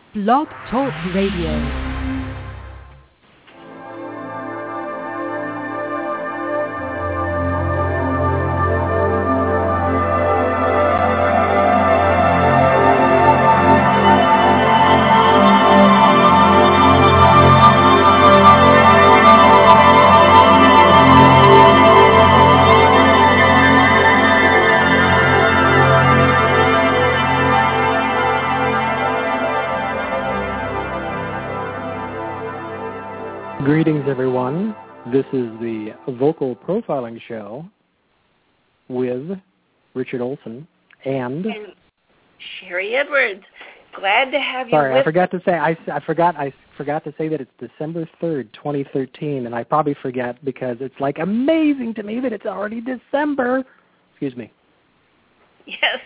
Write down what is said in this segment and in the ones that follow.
Blog Talk Radio. Greetings, everyone. This is the Vocal Profiling Show with Richard Olson and Sherry Edwards. Glad to have you. Sorry, I forgot to say. I forgot to say that it's December 3rd, 2013, and I probably forget because it's like amazing to me that it's already December. Excuse me. Yes,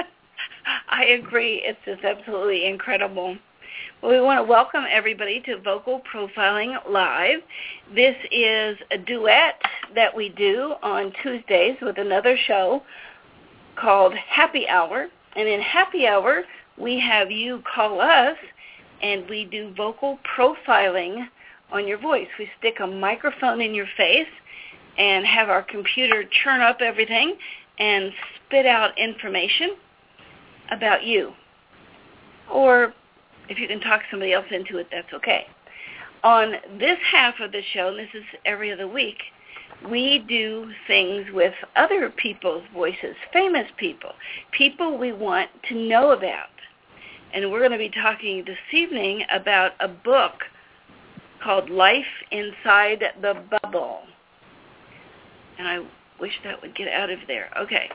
I agree. It's just absolutely incredible. Well, we want to welcome everybody to Vocal Profiling Live. This is a duet that we do on Tuesdays with another show called Happy Hour. And in Happy Hour, we have you call us, and we do vocal profiling on your voice. We stick a microphone in your face and have our computer churn up everything and spit out information about you. Or if you can talk somebody else into it, that's okay. On this half of the show, and this is every other week, we do things with other people's voices, famous people, people we want to know about. And we're going to be talking this evening about a book called Life Inside the Bubble. And I wish that would get out of there. Okay.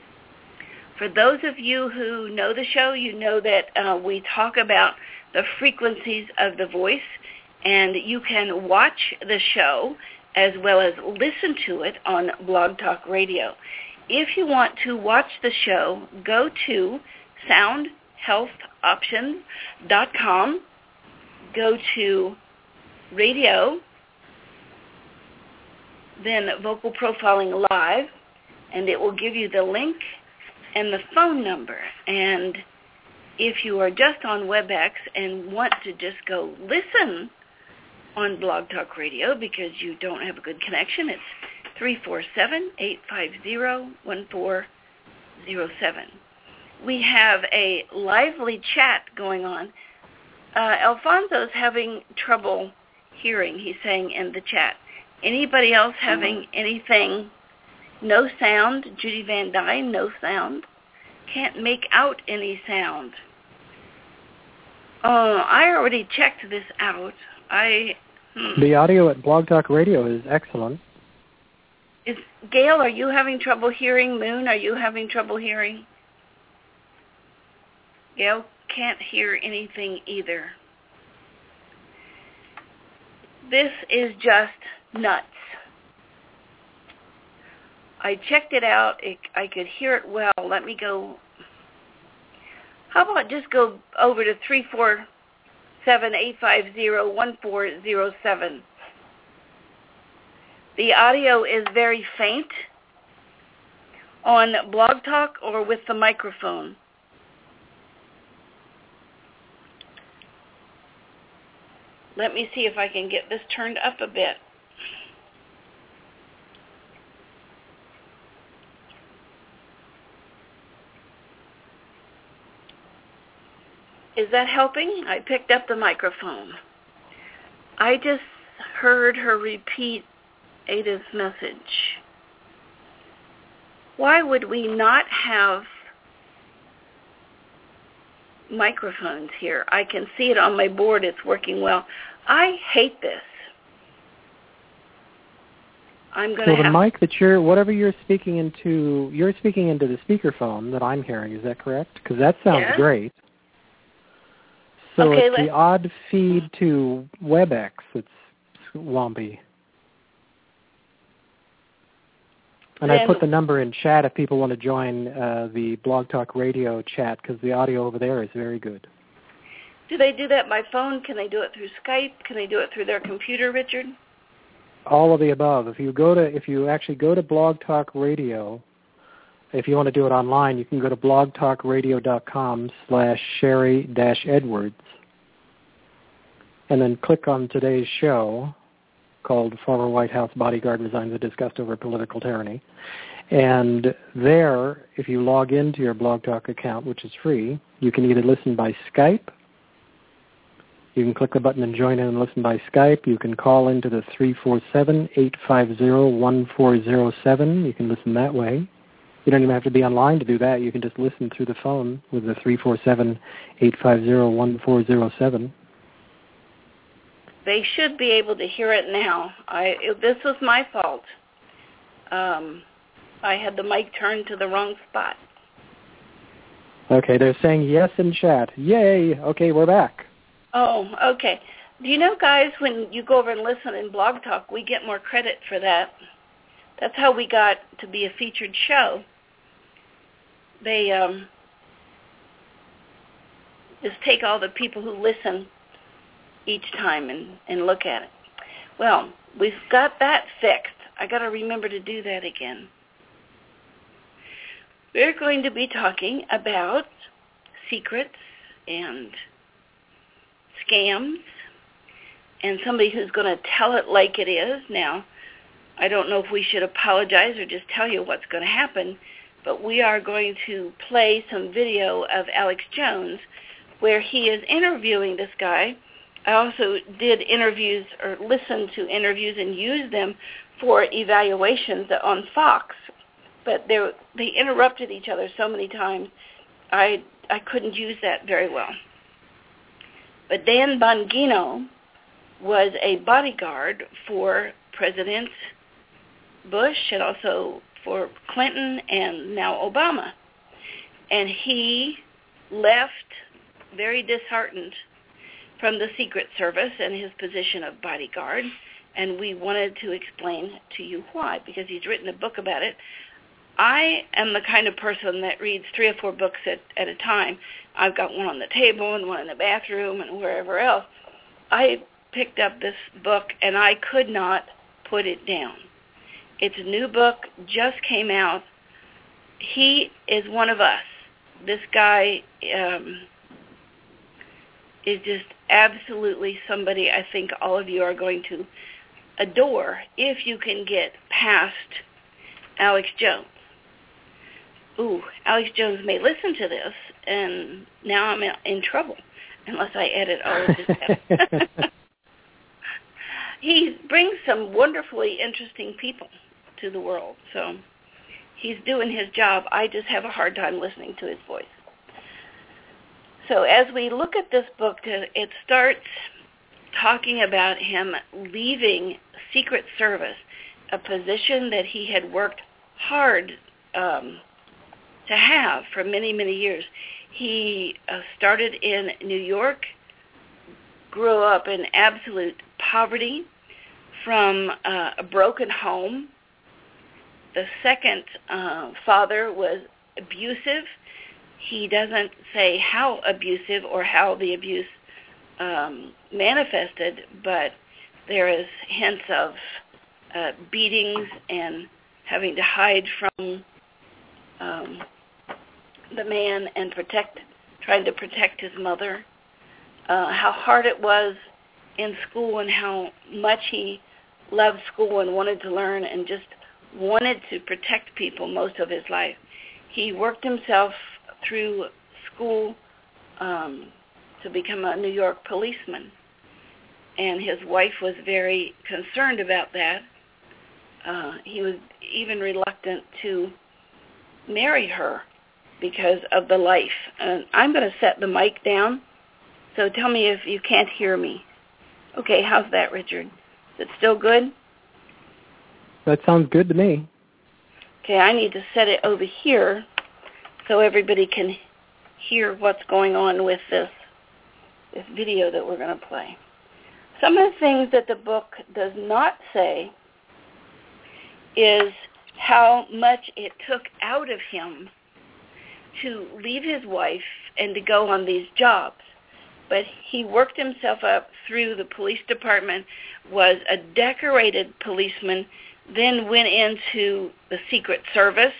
For those of you who know the show, you know that we talk about the frequencies of the voice, and you can watch the show as well as listen to it on Blog Talk Radio. If you want to watch the show, go to soundhealthoptions.com, go to radio, then Vocal Profiling Live, and it will give you the link and the phone number. And if you are just on WebEx and want to just go listen on Blog Talk Radio because you don't have a good connection, it's 347-850-1407. We have a lively chat going on. Alfonso's having trouble hearing, he's saying in the chat. Anybody else having anything? No sound. Judy Van Dyne, no sound. Can't make out any sound. I already checked this out. The audio at Blog Talk Radio is excellent. Gail, are you having trouble hearing? Moon, are you having trouble hearing? Gail can't hear anything either. This is just nuts. I checked it out. I could hear it well. Let me go. How about just go over to 347-850-1407. The audio is very faint on Blog Talk or with the microphone. Let me see if I can get this turned up a bit. Is that helping? I picked up the microphone. I just heard her repeat Ada's message. Why would we not have microphones here? I can see it on my board. It's working well. I hate this. I'm going to the mic that whatever you're speaking into the speakerphone that I'm hearing. Is that correct? Because that sounds great. So okay, it's the odd feed to WebEx that's lumpy. And I put the number in chat if people want to join the Blog Talk Radio chat because the audio over there is very good. Do they do that by phone? Can they do it through Skype? Can they do it through their computer, Richard? All of the above. If you actually go to Blog Talk Radio, if you want to do it online, you can go to blogtalkradio.com/Sherry-Edwards. and then click on today's show called Former White House Bodyguard Resigns a Disgust Over Political Tyranny. And there, if you log into your Blog Talk account, which is free, you can either listen by Skype. You can click the button and join in and listen by Skype. You can call into the 347-850-1407. You can listen that way. You don't even have to be online to do that. You can just listen through the phone with the 347-850-1407. They should be able to hear it now. This was my fault. I had the mic turned to the wrong spot. Okay, they're saying yes in chat. Yay! Okay, we're back. Oh, okay. Do you know, guys, when you go over and listen in Blog Talk, we get more credit for that. That's how we got to be a featured show. They just take all the people who listen each time and look at it. Well, we've got that fixed. I got to remember to do that again. We're going to be talking about secrets and scams and somebody who's going to tell it like it is. Now, I don't know if we should apologize or just tell you what's going to happen, but we are going to play some video of Alex Jones where he is interviewing this guy. I also did interviews or listened to interviews and used them for evaluations on Fox, but they interrupted each other so many times I couldn't use that very well. But Dan Bongino was a bodyguard for Presidents Bush and also for Clinton and now Obama. And he left very disheartened from the Secret Service and his position of bodyguard, and we wanted to explain to you why, because he's written a book about it. I am the kind of person that reads 3 or 4 books at a time. I've got one on the table and one in the bathroom and wherever else. I picked up this book, and I could not put it down. It's a new book, just came out. He is one of us. This guy is just absolutely somebody I think all of you are going to adore if you can get past Alex Jones. Ooh, Alex Jones may listen to this, and now I'm in trouble unless I edit all of this out. He brings some wonderfully interesting people to the world, so he's doing his job. I just have a hard time listening to his voice. So as we look at this book, it starts talking about him leaving Secret Service, a position that he had worked hard to have for many, many years. He started in New York, grew up in absolute poverty from a broken home. The second father was abusive. He doesn't say how abusive or how the abuse manifested, but there is hints of beatings and having to hide from the man and trying to protect his mother. How hard it was in school and how much he loved school and wanted to learn and just wanted to protect people most of his life. He worked himself through school to become a New York policeman, and his wife was very concerned about that. He was even reluctant to marry her because of the life. And I'm going to set the mic down, so tell me if you can't hear me. Okay, how's that, Richard? Is it still good? That sounds good to me. Okay, I need to set it over here so everybody can hear what's going on with this video that we're going to play. Some of the things that the book does not say is how much it took out of him to leave his wife and to go on these jobs. But he worked himself up through the police department, was a decorated policeman, then went into the Secret Service.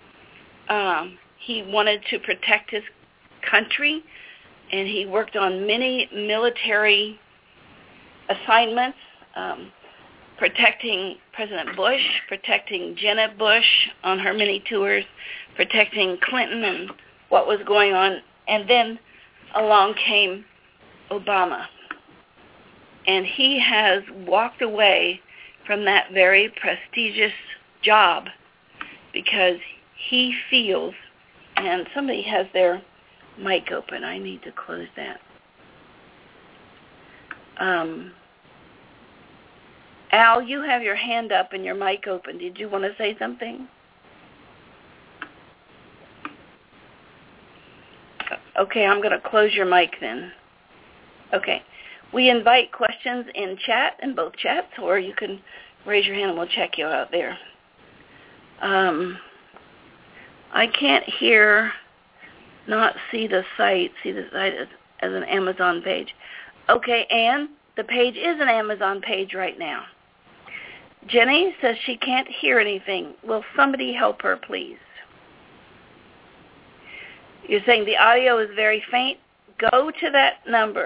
He wanted to protect his country, and he worked on many military assignments, protecting President Bush, protecting Jenna Bush on her many tours, protecting Clinton and what was going on. And then along came Obama. And he has walked away from that very prestigious job because he feels, and somebody has their mic open. I need to close that. Al, you have your hand up and your mic open. Did you want to say something? Okay, I'm going to close your mic then. Okay. We invite questions in chat, in both chats, or you can raise your hand and we'll check you out there. I can't see the site as an Amazon page. Okay, Anne, the page is an Amazon page right now. Jenny says she can't hear anything. Will somebody help her, please? You're saying the audio is very faint? Go to that number,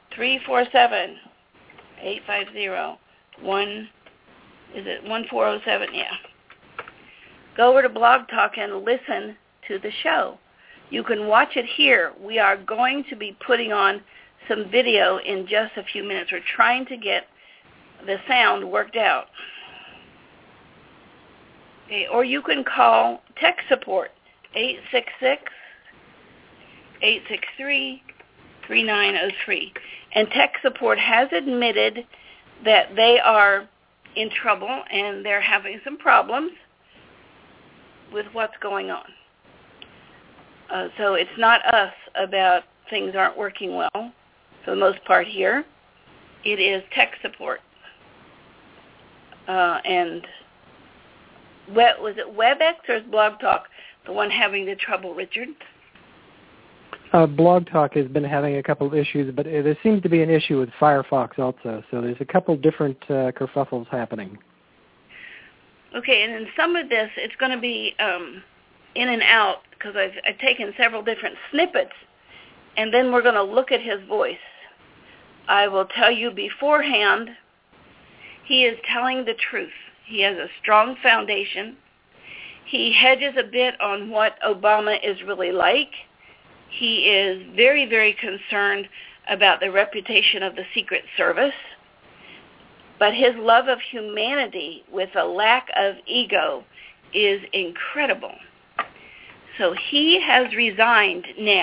347-850-1407, yeah. Go over to Blog Talk and listen to the show. You can watch it here. We are going to be putting on some video in just a few minutes. We're trying to get the sound worked out. Okay, or you can call tech support, 866-863-3903. And tech support has admitted that they are in trouble and they're having some problems with what's going on. So it's not us about things aren't working well, for the most part here. It is tech support. And was it WebEx or is Blog Talk the one having the trouble, Richard? Blog Talk has been having a couple of issues, but there seems to be an issue with Firefox also. So there's a couple different kerfuffles happening. Okay, and in some of this, it's going to be in and out because I've taken several different snippets, and then we're going to look at his voice. I will tell you beforehand, he is telling the truth. He has a strong foundation. He hedges a bit on what Obama is really like. He is very, very concerned about the reputation of the Secret Service. But his love of humanity with a lack of ego is incredible. So he has resigned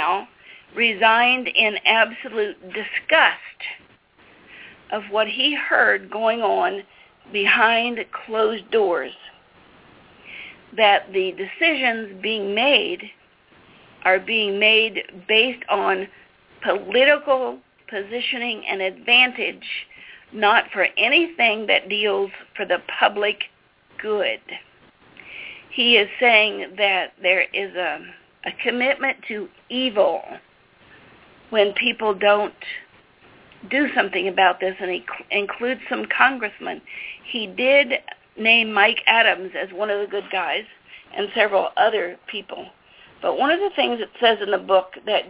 in absolute disgust of what he heard going on behind closed doors, that the decisions being made are being made based on political positioning and advantage, not for anything that deals for the public good. He is saying that there is a commitment to evil when people don't do something about this, and he includes some congressmen. He did name Mike Adams as one of the good guys and several other people. But one of the things it says in the book that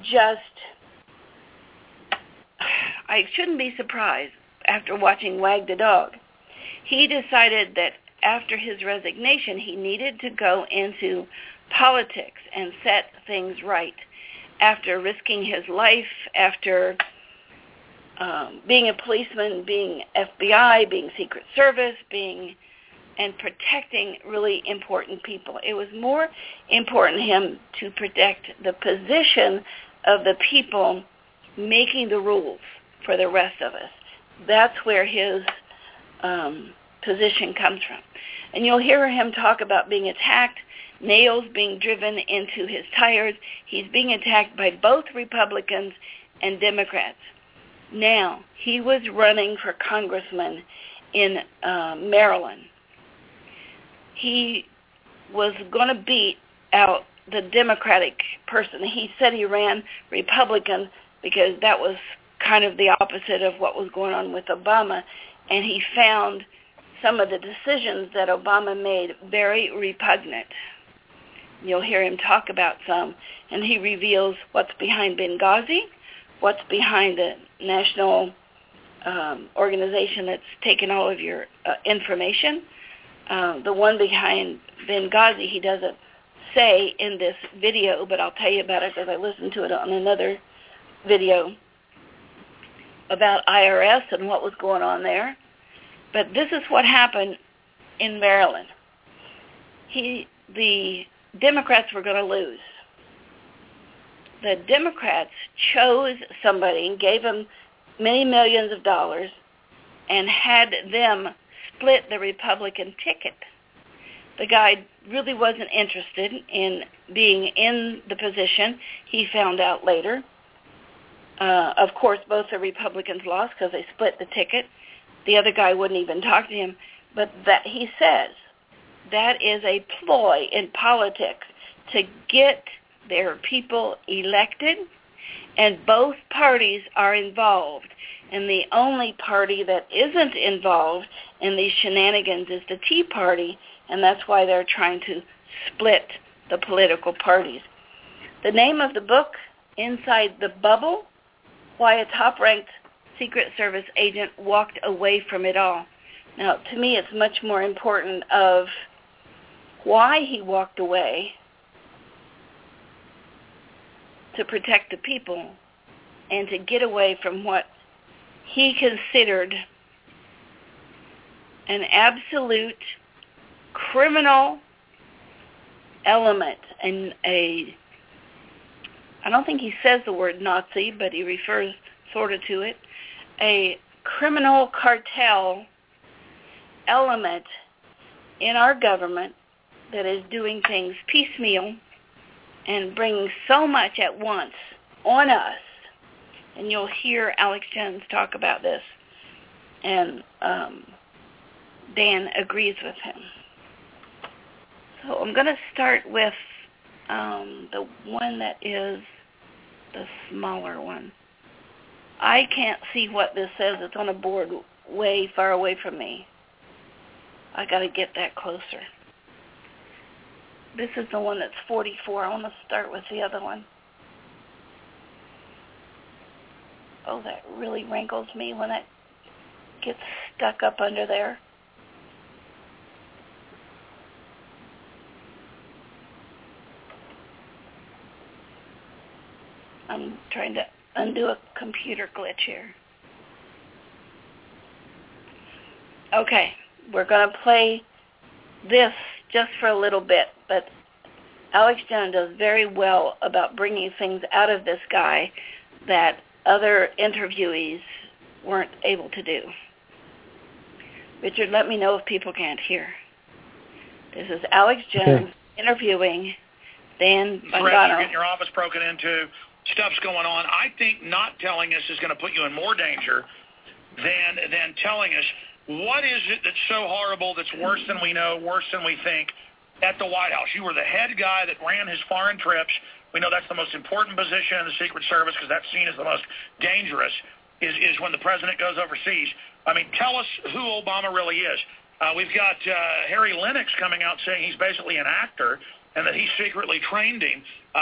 I shouldn't be surprised after watching Wag the Dog. He decided that after his resignation, he needed to go into politics and set things right. After risking his life, after being a policeman, being FBI, being Secret Service, and protecting really important people. It was more important to him to protect the position of the people making the rules for the rest of us. That's where his position comes from. And you'll hear him talk about being attacked, nails being driven into his tires. He's being attacked by both Republicans and Democrats. Now, he was running for congressman in Maryland. He was going to beat out the Democratic person. He said he ran Republican because that was kind of the opposite of what was going on with Obama, and he found some of the decisions that Obama made very repugnant. You'll hear him talk about some, and he reveals what's behind Benghazi, what's behind the National organization that's taken all of your information. The one behind Benghazi, he doesn't say in this video, but I'll tell you about it because I listened to it on another video about IRS and what was going on there. But this is what happened in Maryland. The Democrats were going to lose. The Democrats chose somebody and gave them many millions of dollars and had them split the Republican ticket. The guy really wasn't interested in being in the position. He found out later. Of course, both the Republicans lost because they split the ticket. The other guy wouldn't even talk to him. But that he says that is a ploy in politics to get their people elected, and both parties are involved. And the only party that isn't involved in these shenanigans is the Tea Party, and that's why they're trying to split the political parties. The name of the book, Inside the Bubble, Why a Top-Ranked Secret Service Agent Walked Away from It All. Now, to me, it's much more important of why he walked away to protect the people and to get away from what he considered an absolute criminal element, and I don't think he says the word Nazi, but he refers sort of to it, a criminal cartel element in our government that is doing things piecemeal and bringing so much at once on us. And you'll hear Alex Jones talk about this, and Dan agrees with him. So I'm going to start with the one that is the smaller one. I can't see what this says. It's on a board way far away from me. I got to get that closer. This is the one that's 44. I want to start with the other one. Oh, that really rankles me when it gets stuck up under there. I'm trying to undo a computer glitch here. Okay, we're going to play this just for a little bit, but Alex Jones does very well about bringing things out of this guy that other interviewees weren't able to do. Richard, let me know if people can't hear. This is Alex Jones interviewing Dan Bongino. You're getting your office broken into. Stuff's going on. I think not telling us is going to put you in more danger than telling us. What is it that's so horrible, that's worse than we know, worse than we think, at the White House? You were the head guy that ran his foreign trips. We know that's the most important position in the Secret Service because that's seen as the most dangerous, is when the president goes overseas. I mean, tell us who Obama really is. We've got Harry Lennox coming out saying he's basically an actor and that he secretly trained him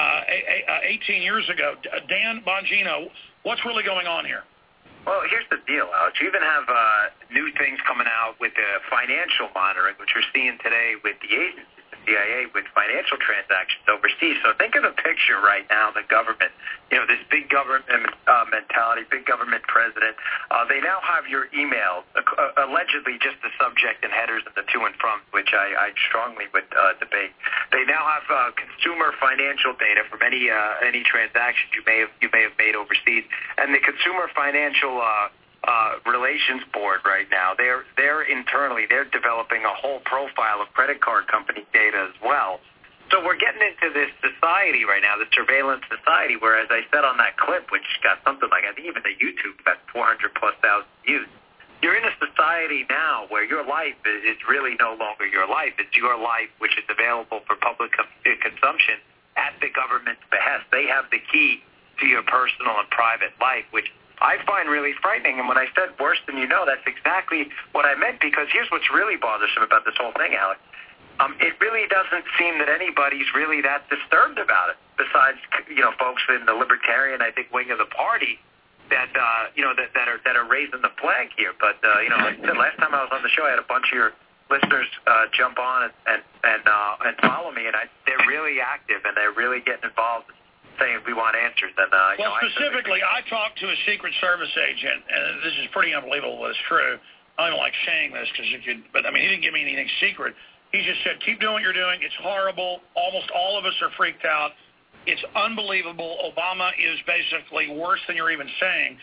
18 years ago. Dan Bongino, what's really going on here? Well, here's the deal, Alex. You even have new things coming out with the financial monitoring, which we're seeing today with the agencies, the CIA, with financial transactions overseas. So think of the picture right now, the government, this big government mentality, big government president. They now have your email, allegedly just the subject and headers of the to and from, which I strongly would debate. They now have consumer financial data from any transactions you may have made overseas, and the Consumer Financial Relations Board right now, they're internally developing a whole profile of credit card company data as well. So we're getting into this society right now, the surveillance society, where, as I said on that clip, which got something like, I think even the YouTube got 400,000+ views, you're in a society now where your life is really no longer your life. It's your life which is available for public consumption at the government's behest. They have the key to your personal and private life, which I find really frightening. And when I said worse than you know, that's exactly what I meant, because here's what's really bothersome about this whole thing, Alex. It really doesn't seem that anybody's really that disturbed about it, besides, folks in the libertarian, I think, wing of the party. that that are raising the flag here. But like I said, last time I was on the show, I had a bunch of your listeners jump on and follow me, and they're really active and they're really getting involved, saying we want answers. And specifically, I talked to a Secret Service agent, and this is pretty unbelievable, but it's true. I don't like saying this because he didn't give me anything secret. He just said, keep doing what you're doing. It's horrible. Almost all of us are freaked out. It's unbelievable. Obama is basically worse than you're even saying.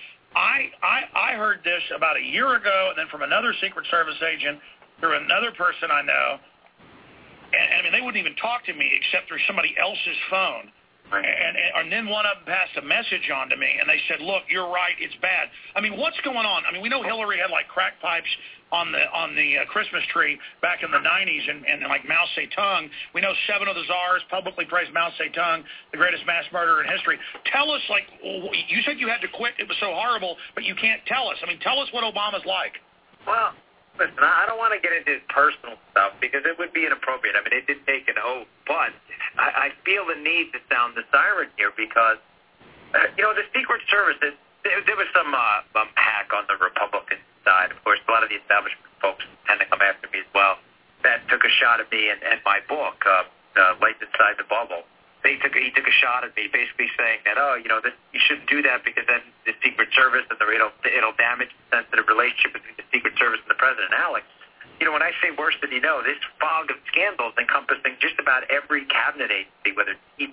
I heard this about a year ago, and then from another Secret Service agent through another person I know. And I mean, they wouldn't even talk to me except through somebody else's phone. Right. And then one of them passed a message on to me, and they said, look, you're right, it's bad. I mean, what's going on? I mean, we know Hillary had, like, crack pipes on the Christmas tree back in the 90s and like Mao Zedong. We know 7 of the czars publicly praised Mao Zedong, the greatest mass murderer in history. Tell us, like, you said you had to quit. It was so horrible, but you can't tell us. I mean, tell us what Obama's like. Well, listen, I don't want to get into his personal stuff because it would be inappropriate. I mean, it did take an oath, but I feel the need to sound the siren here because, the Secret Service, there was some hack on the Republican side. Of course, a lot of the establishment folks tend to come after me as well. That took a shot at me and my book, Light Inside the Bubble. He took a shot at me, basically saying that, you shouldn't do that because then the Secret Service and it'll damage the sensitive relationship between the Secret Service and the president. Alex, when I say worse than you know, this fog of scandals encompassing just about every cabinet agency, whether it's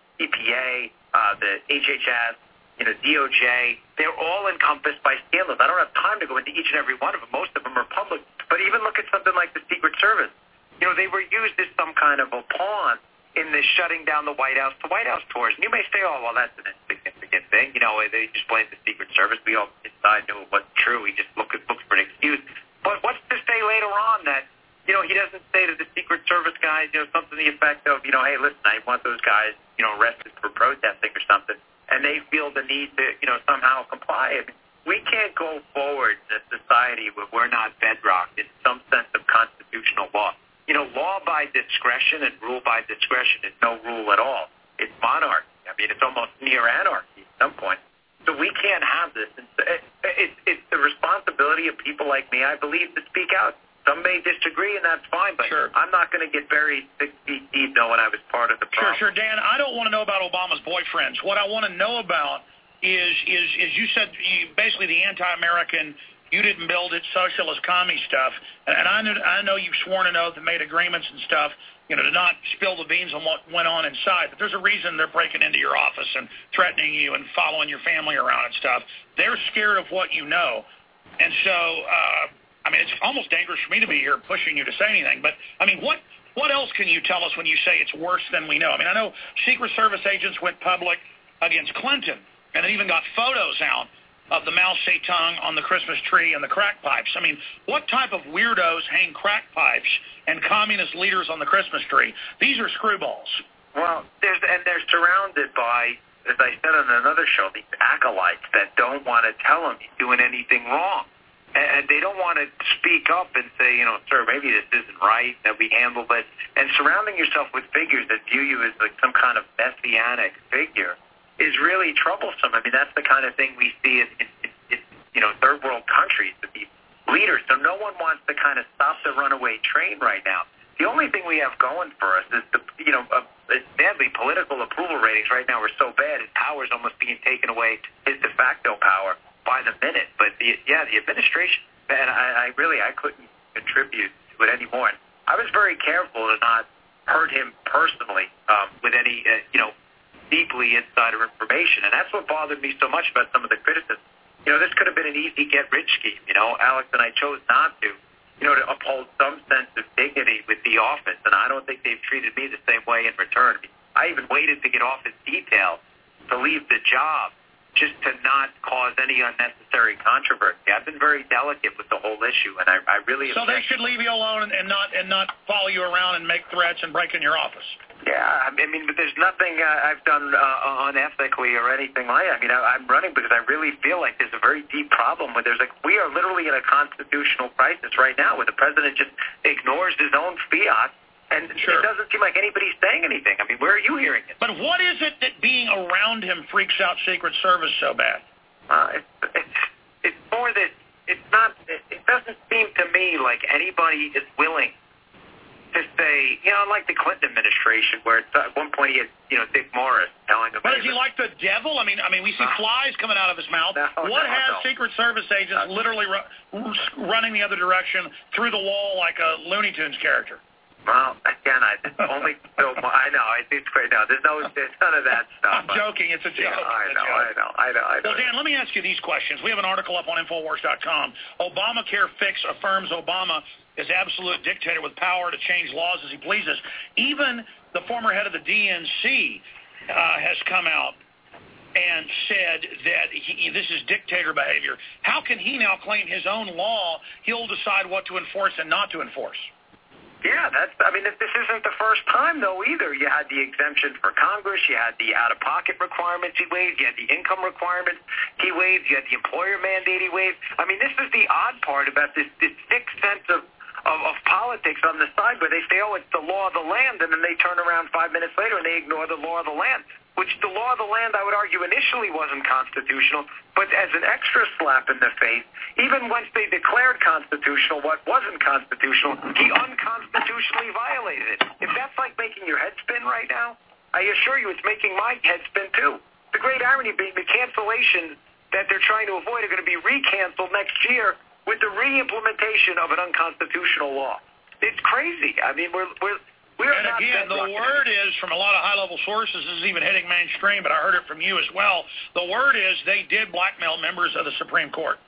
EPA, the HHS, DOJ, they're all encompassed by scandals. I don't have time to go into each and every one of them. Most of them are public. But even look at something like the Secret Service. They were used as some kind of a pawn in this shutting down the White House to White House tours. And you may say, well, that's an insignificant thing. They just blamed the Secret Service. We all inside knew it wasn't true. He just looked for an excuse. But what's to say later on that, he doesn't say to the Secret Service guys, something to the effect of, hey, listen, I want those guys, arrested for protesting or something. And they feel the need to, somehow comply. I mean, we can't go forward in a society where we're not bedrocked in some sense of constitutional law. Law by discretion and rule by discretion is no rule at all. It's monarchy. I mean, it's almost near anarchy at some point. So we can't have this. It's the responsibility of people like me, I believe, to speak out. Some may disagree, and that's fine, but sure. I'm not going to get buried 6 feet deep knowing I was part of the problem. Sure, Dan. I don't want to know about Obama's boyfriends. What I want to know about is you said basically the anti-American, you didn't build it, socialist commie stuff. And I know you've sworn an oath and made agreements and stuff, to not spill the beans on what went on inside. But there's a reason they're breaking into your office and threatening you and following your family around and stuff. They're scared of what you know. And so, it's almost dangerous for me to be here pushing you to say anything. But, what else can you tell us when you say it's worse than we know? I know Secret Service agents went public against Clinton, and they even got photos out of the Mao Zedong on the Christmas tree and the crack pipes. What type of weirdos hang crack pipes and communist leaders on the Christmas tree? These are screwballs. Well, they're surrounded by, as I said on another show, these acolytes that don't want to tell them he's doing anything wrong. And they don't want to speak up and say, sir, maybe this isn't right, that we handled it. And surrounding yourself with figures that view you as like some kind of messianic figure is really troublesome. That's the kind of thing we see in third world countries with these leaders. So no one wants to kind of stop the runaway train right now. The only thing we have going for us is sadly, political approval ratings right now are so bad, his power is almost being taken away, his de facto power, by the minute. But the administration, man, I couldn't contribute to it anymore. And I was very careful to not hurt him personally with any, deeply insider information. And that's what bothered me so much about some of the criticism. This could have been an easy get-rich scheme. Alex and I chose not to, to uphold some sense of dignity with the office. And I don't think they've treated me the same way in return. I even waited to get off his detail to leave the job just to not cause any unnecessary controversy. I've been very delicate with the whole issue, and I really... So they should leave you alone and not follow you around and make threats and break in your office. Yeah, but there's nothing I've done unethically or anything like that. I'm running because I really feel like there's a very deep problem where we are literally in a constitutional crisis right now where the president just ignores his own fiat. And It doesn't seem like anybody's saying anything. Where are you hearing it? But what is it that being around him freaks out Secret Service so bad? It's more that it's not. It doesn't seem to me like anybody is willing to say, like the Clinton administration, where at one point he had, Dick Morris telling him. But is he like the devil? I mean, we see flies coming out of his mouth. What has Secret Service agents literally running the other direction through the wall like a Looney Tunes character? Well, again, I know. It's great. No, there's none of that stuff. I'm joking. It's a joke. Yeah, I know. Well, Dan, let me ask you these questions. We have an article up on Infowars.com. Obamacare fix affirms Obama is absolute dictator with power to change laws as he pleases. Even the former head of the DNC has come out and said that this is dictator behavior. How can he now claim his own law he'll decide what to enforce and not to enforce? Yeah, this isn't the first time, though, either. You had the exemption for Congress. You had the out-of-pocket requirements he waived. You had the income requirements he waived. You had the employer mandate he waived. This is the odd part about this sick sense of politics on the side where they say, it's the law of the land, and then they turn around 5 minutes later and they ignore the law of the land, which the law of the land, I would argue, initially wasn't constitutional, but as an extra slap in the face, even once they declared constitutional what wasn't constitutional, he unconstitutionally violated it. If that's like making your head spin right now, I assure you it's making my head spin too. The great irony being the cancellations that they're trying to avoid are going to be re-canceled next year with the re-implementation of an unconstitutional law. It's crazy. We're and again, the word is, from a lot of high-level sources, this is even hitting mainstream, but I heard it from you as well, the word is they did blackmail members of the Supreme Court.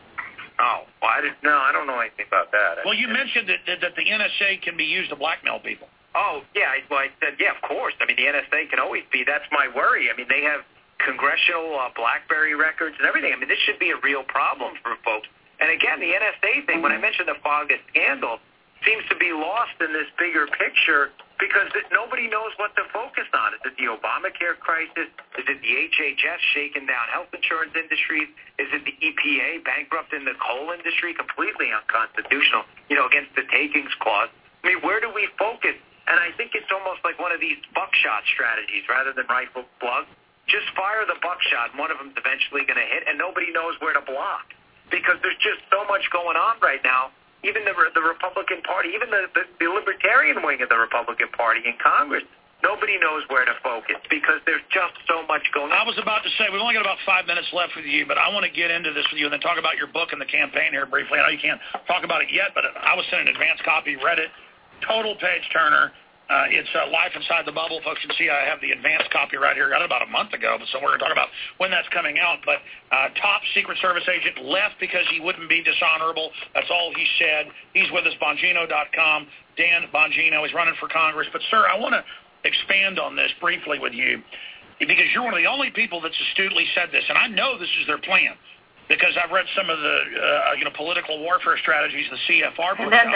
Oh, well, I don't know anything about that. Well, you mentioned that the NSA can be used to blackmail people. Oh, yeah, I said, yeah, of course. The NSA can always be. That's my worry. They have congressional BlackBerry records and everything. This should be a real problem for folks. And again, the NSA thing, when I mentioned the FOGA scandal, seems to be lost in this bigger picture because nobody knows what to focus on. Is it the Obamacare crisis? Is it the HHS shaking down health insurance industries? Is it the EPA bankrupting the coal industry, completely unconstitutional, against the takings clause? Where do we focus? And I think it's almost like one of these buckshot strategies rather than rifle plug. Just fire the buckshot, and one of them's eventually going to hit, and nobody knows where to block because there's just so much going on right now. Even the Republican Party, even the libertarian wing of the Republican Party in Congress, nobody knows where to focus because there's just so much going on. I was about to say, we've only got about 5 minutes left with you, but I want to get into this with you and then talk about your book and the campaign here briefly. I know you can't talk about it yet, but I was sent an advance copy, read it, total page-turner. It's Life Inside the Bubble. Folks can see I have the advanced copy right here. Got it about a month ago, so we're going to talk about when that's coming out. But top Secret Service agent left because he wouldn't be dishonorable. That's all he said. He's with us, Bongino.com. Dan Bongino is running for Congress. But, sir, I want to expand on this briefly with you because you're one of the only people that's astutely said this, and I know this is their plan because I've read some of the political warfare strategies the CFR put out.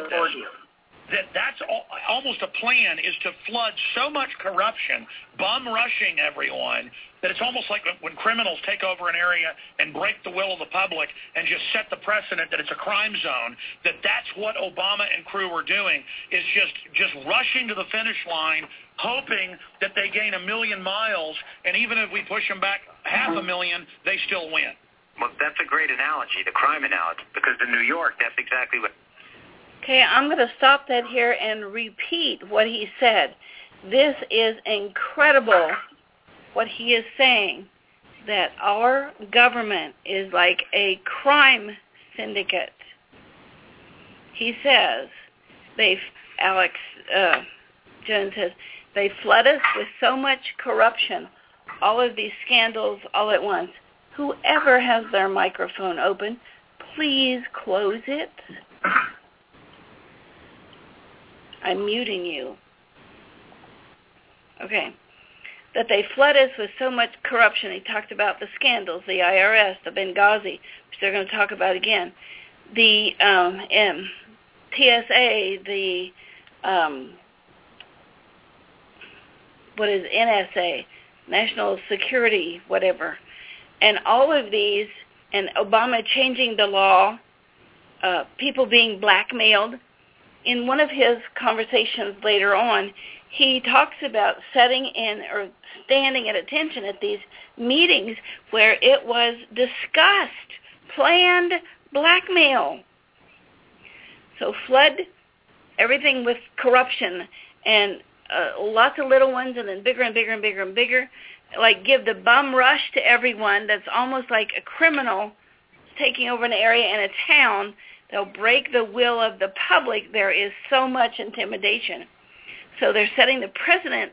That's almost a plan is to flood so much corruption, bum-rushing everyone, that it's almost like when criminals take over an area and break the will of the public and just set the precedent that it's a crime zone, that's what Obama and crew were doing, is just rushing to the finish line, hoping that they gain 1 million miles, and even if we push them back 500,000, they still win. Well, that's a great analogy, the crime analogy, because in New York, that's exactly what... Okay, I'm going to stop that here and repeat what he said. This is incredible what he is saying, that our government is like a crime syndicate. He says, Alex Jones says, they flood us with so much corruption, all of these scandals all at once. Whoever has their microphone open, please close it. I'm muting you. Okay. That they flood us with so much corruption. He talked about the scandals, the IRS, the Benghazi, which they're going to talk about again. The TSA, the what is NSA, National Security, whatever. And all of these, and Obama changing the law, people being blackmailed. In one of his conversations later on, he talks about sitting in or standing at attention at these meetings where it was discussed, planned blackmail. So flood everything with corruption and lots of little ones, and then bigger and bigger and bigger and bigger. Like give the bum rush to everyone. That's almost like a criminal taking over an area in a town. They'll break the will of the public. There is so much intimidation. So they're setting the precedent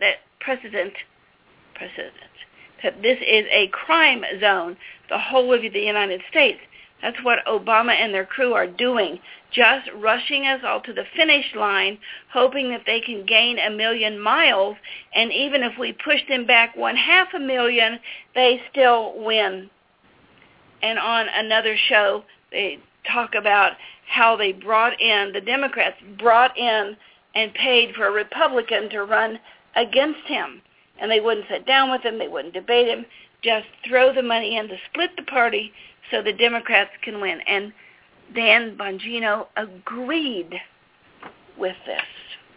that this is a crime zone, the whole of the United States. That's what Obama and their crew are doing, just rushing us all to the finish line, hoping that they can gain 1 million miles, and even if we push them back 500,000, they still win. And on another show, they talk about how they the Democrats brought in and paid for a Republican to run against him. And they wouldn't sit down with him, they wouldn't debate him, just throw the money in to split the party so the Democrats can win. And Dan Bongino agreed with this,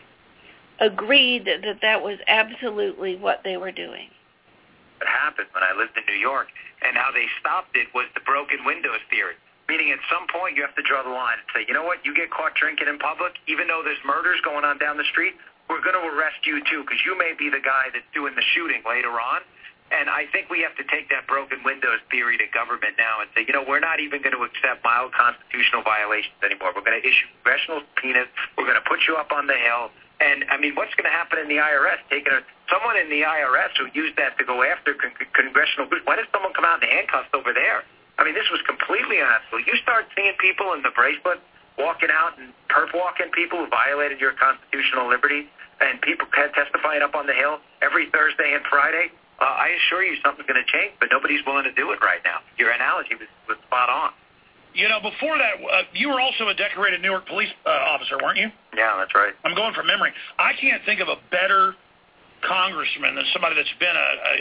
agreed that was absolutely what they were doing. What happened when I lived in New York, and how they stopped it was the broken windows theory. Meaning at some point you have to draw the line and say, you know what, you get caught drinking in public, even though there's murders going on down the street, we're going to arrest you too, because you may be the guy that's doing the shooting later on. And I think we have to take that broken windows theory to government now and say, you know, we're not even going to accept mild constitutional violations anymore. We're going to issue congressional subpoenas. We're going to put you up on the Hill. And, I mean, what's going to happen in the IRS? Someone in the IRS who used that to go after congressional – why did someone come out in handcuffs over there? I mean, this was completely unethical. You start seeing people in the bracelet walking out and perp-walking people who violated your constitutional liberty, and people testifying up on the Hill every Thursday and Friday. I assure you something's going to change, but nobody's willing to do it right now. Your analogy was spot on. You know, before that, you were also a decorated New York police officer, weren't you? Yeah, that's right. I'm going from memory. I can't think of a better congressman than somebody that's been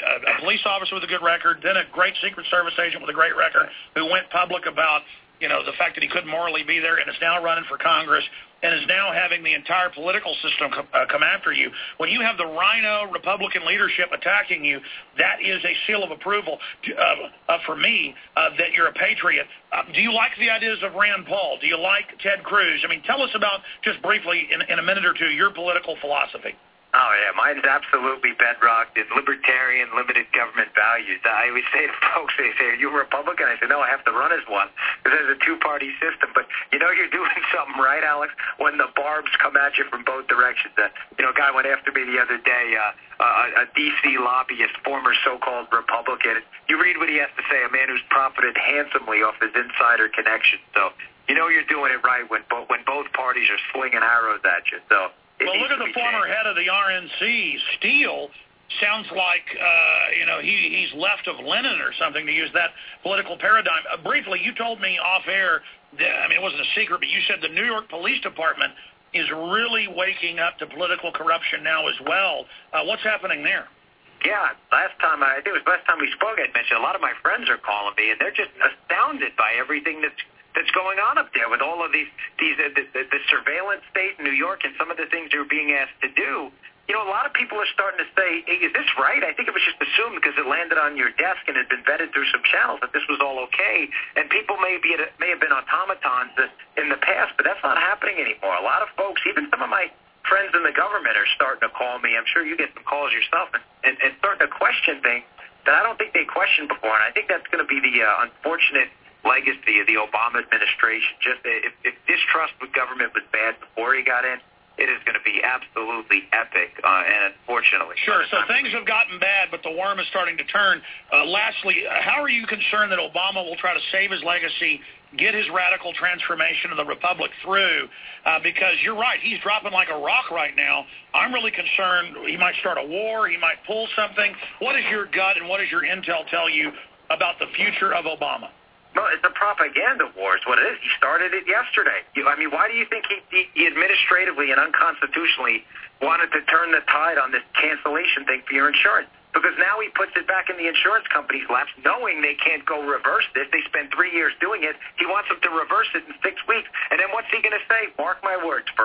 a police officer with a good record, then a great Secret Service agent with a great record, who went public about, you know, the fact that he couldn't morally be there, and is now running for Congress, and is now having the entire political system come after you. When you have the rhino Republican leadership attacking you, that is a seal of approval for me that you're a patriot. Do you like the ideas of Rand Paul? Do you like Ted Cruz? I mean, tell us about, just briefly, in a minute or two, your political philosophy. Oh, yeah, mine's absolutely bedrocked in libertarian, limited government values. I always say to folks, they say, are you a Republican? I say, no, I have to run as one, because there's a two-party system. But you know you're doing something right, Alex, when the barbs come at you from both directions. A guy went after me the other day, a D.C. lobbyist, former so-called Republican. You read what he has to say, a man who's profited handsomely off his insider connection. So you know you're doing it right when both parties are slinging arrows at you. So. Well, look at the former head of the RNC, Steele. Sounds like, he's left of Lenin or something, to use that political paradigm. Briefly, you told me off air, it wasn't a secret, but you said the New York Police Department is really waking up to political corruption now as well. What's happening there? Yeah, I think it was last time we spoke, I'd mentioned a lot of my friends are calling me, and they're just astounded by everything that's going on up there with all of the surveillance state in New York and some of the things they're being asked to do. You know, a lot of people are starting to say, hey, is this right? I think it was just assumed because it landed on your desk and had been vetted through some channels that this was all okay. And people may have been automatons in the past, but that's not happening anymore. A lot of folks, even some of my friends in the government, are starting to call me. I'm sure you get some calls yourself, and starting to question things that I don't think they questioned before. And I think that's going to be the unfortunate legacy of the Obama administration. Just if distrust with government was bad before he got in, it is going to be absolutely epic, and unfortunately. Sure, so things have gotten bad, but the worm is starting to turn. Lastly, how are you concerned that Obama will try to save his legacy, get his radical transformation of the republic through? Because you're right, he's dropping like a rock right now. I'm really concerned he might start a war, he might pull something. What does your gut and what does your intel tell you about the future of Obama? Well, it's a propaganda war is what it is. He started it yesterday. Why do you think he administratively and unconstitutionally wanted to turn the tide on this cancellation thing for your insurance? Because now he puts it back in the insurance company's laps, knowing they can't go reverse this. They spent 3 years doing it. He wants them to reverse it in 6 weeks. And then what's he going to say? Mark my words, first.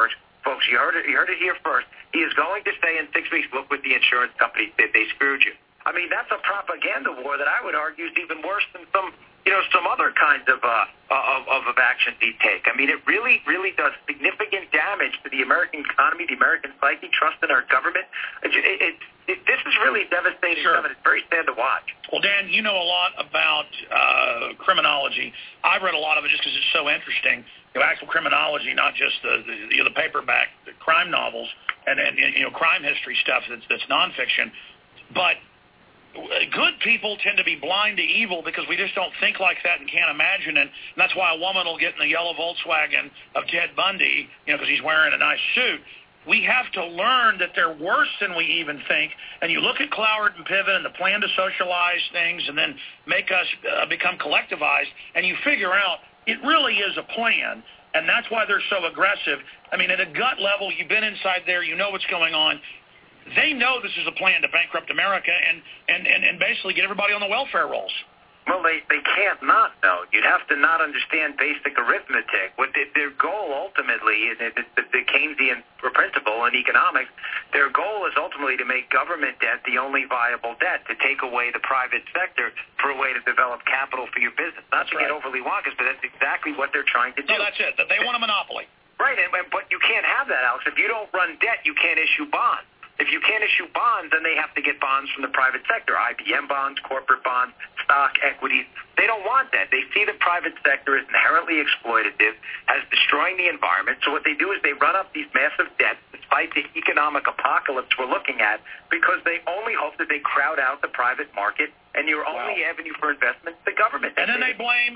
Folks, you heard it here first. He is going to say in 6 weeks, look what the insurance companies did. They screwed you. I mean, that's a propaganda war that I would argue is even worse than some other kinds of actions he'd take. I mean, it really, really does significant damage to the American economy, the American psyche, trust in our government. This is really devastating stuff, and it's very sad to watch. Well, Dan, you know a lot about criminology. I've read a lot of it just because it's so interesting. Actual criminology, not just the paperback crime novels and crime history stuff that's nonfiction, but good people tend to be blind to evil because we just don't think like that and can't imagine it. And that's why a woman will get in the yellow Volkswagen of Ted Bundy, because he's wearing a nice suit. We have to learn that they're worse than we even think. And you look at Cloward and Piven and the plan to socialize things and then make us become collectivized, and you figure out it really is a plan, and that's why they're so aggressive. I mean, at a gut level, you've been inside there, you know what's going on. They know this is a plan to bankrupt America and basically get everybody on the welfare rolls. Well, they can't not know. You'd have to not understand basic arithmetic. What their goal ultimately, the Keynesian principle in economics, their goal is ultimately to make government debt the only viable debt, to take away the private sector for a way to develop capital for your business. Not to get overly wonkish, but that's exactly what they're trying to do. No, that's it. They want a monopoly. Right, but you can't have that, Alex. If you don't run debt, you can't issue bonds. If you can't issue bonds, then they have to get bonds from the private sector, IBM bonds, corporate bonds, stock, equities. They don't want that. They see the private sector as inherently exploitative, as destroying the environment. So what they do is they run up these massive debts despite the economic apocalypse we're looking at, because they only hope that they crowd out the private market, and your only avenue for investment is the government. And then they blame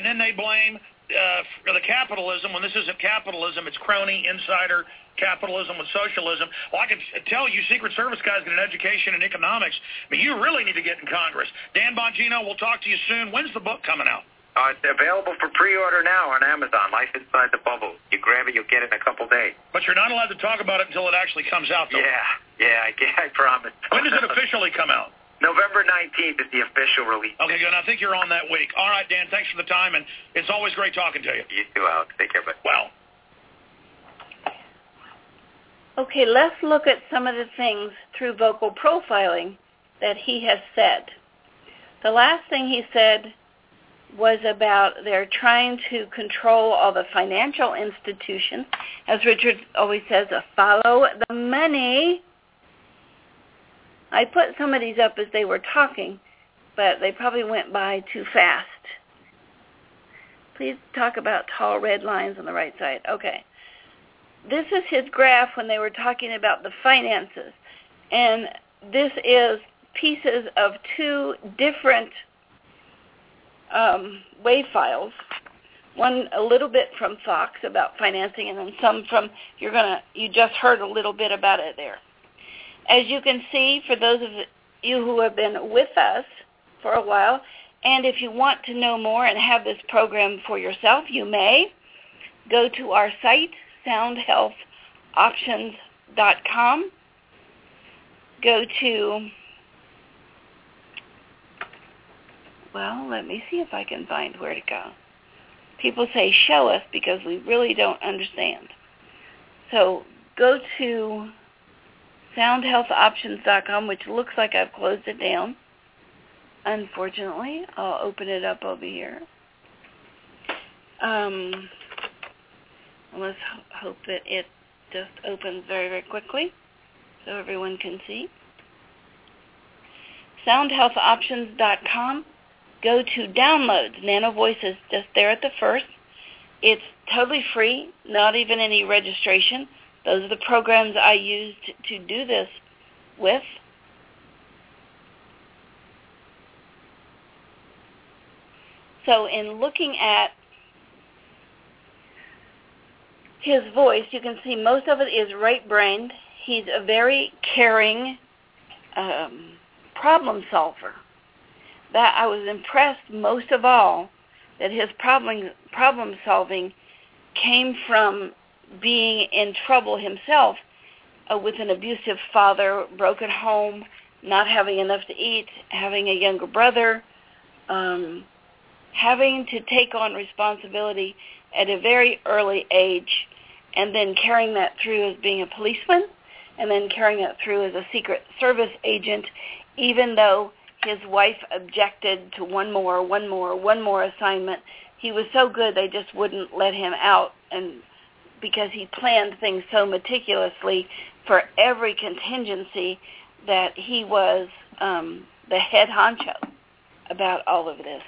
the capitalism, when this isn't capitalism, it's crony, insider capitalism with socialism. Well, I can tell you Secret Service guys get an education in economics, but you really need to get in Congress. Dan Bongino, we'll talk to you soon. When's the book coming out? It's available for pre-order now on Amazon, Life Inside the Bubble. You grab it, you'll get it in a couple days. But you're not allowed to talk about it until it actually comes out, though. Yeah, I promise. When does it officially come out? November 19th is the official release. Okay, good. I think you're on that week. All right, Dan, thanks for the time, and it's always great talking to you. You too, Alex. Take care, bud. Well. Okay, let's look at some of the things through vocal profiling that he has said. The last thing he said was about they're trying to control all the financial institutions. As Richard always says, follow the money. I put some of these up as they were talking, but they probably went by too fast. Please talk about tall red lines on the right side. Okay. This is his graph when they were talking about the finances. And this is pieces of two different wave files. One a little bit from Fox about financing, and then some from, you just heard a little bit about it there. As you can see, for those of you who have been with us for a while, and if you want to know more and have this program for yourself, you may go to our site, soundhealthoptions.com. Go to, let me see if I can find where to go. People say show us because we really don't understand. So go to soundhealthoptions.com, which looks like I've closed it down. Unfortunately, I'll open it up over here. Let's hope that it just opens very, very quickly so everyone can see. SoundHealthOptions.com. Go to downloads. Nano Voice is just there at the first. It's totally free, not even any registration. Those are the programs I used to do this with. So in looking at his voice, you can see most of it is right-brained. He's a very caring problem solver. That I was impressed most of all that his problem solving came from being in trouble himself with an abusive father, broken home, not having enough to eat, having a younger brother, having to take on responsibility at a very early age, and then carrying that through as being a policeman, and then carrying it through as a Secret Service agent, even though his wife objected to one more assignment. He was so good they just wouldn't let him out, and because he planned things so meticulously for every contingency that he was the head honcho about all of this.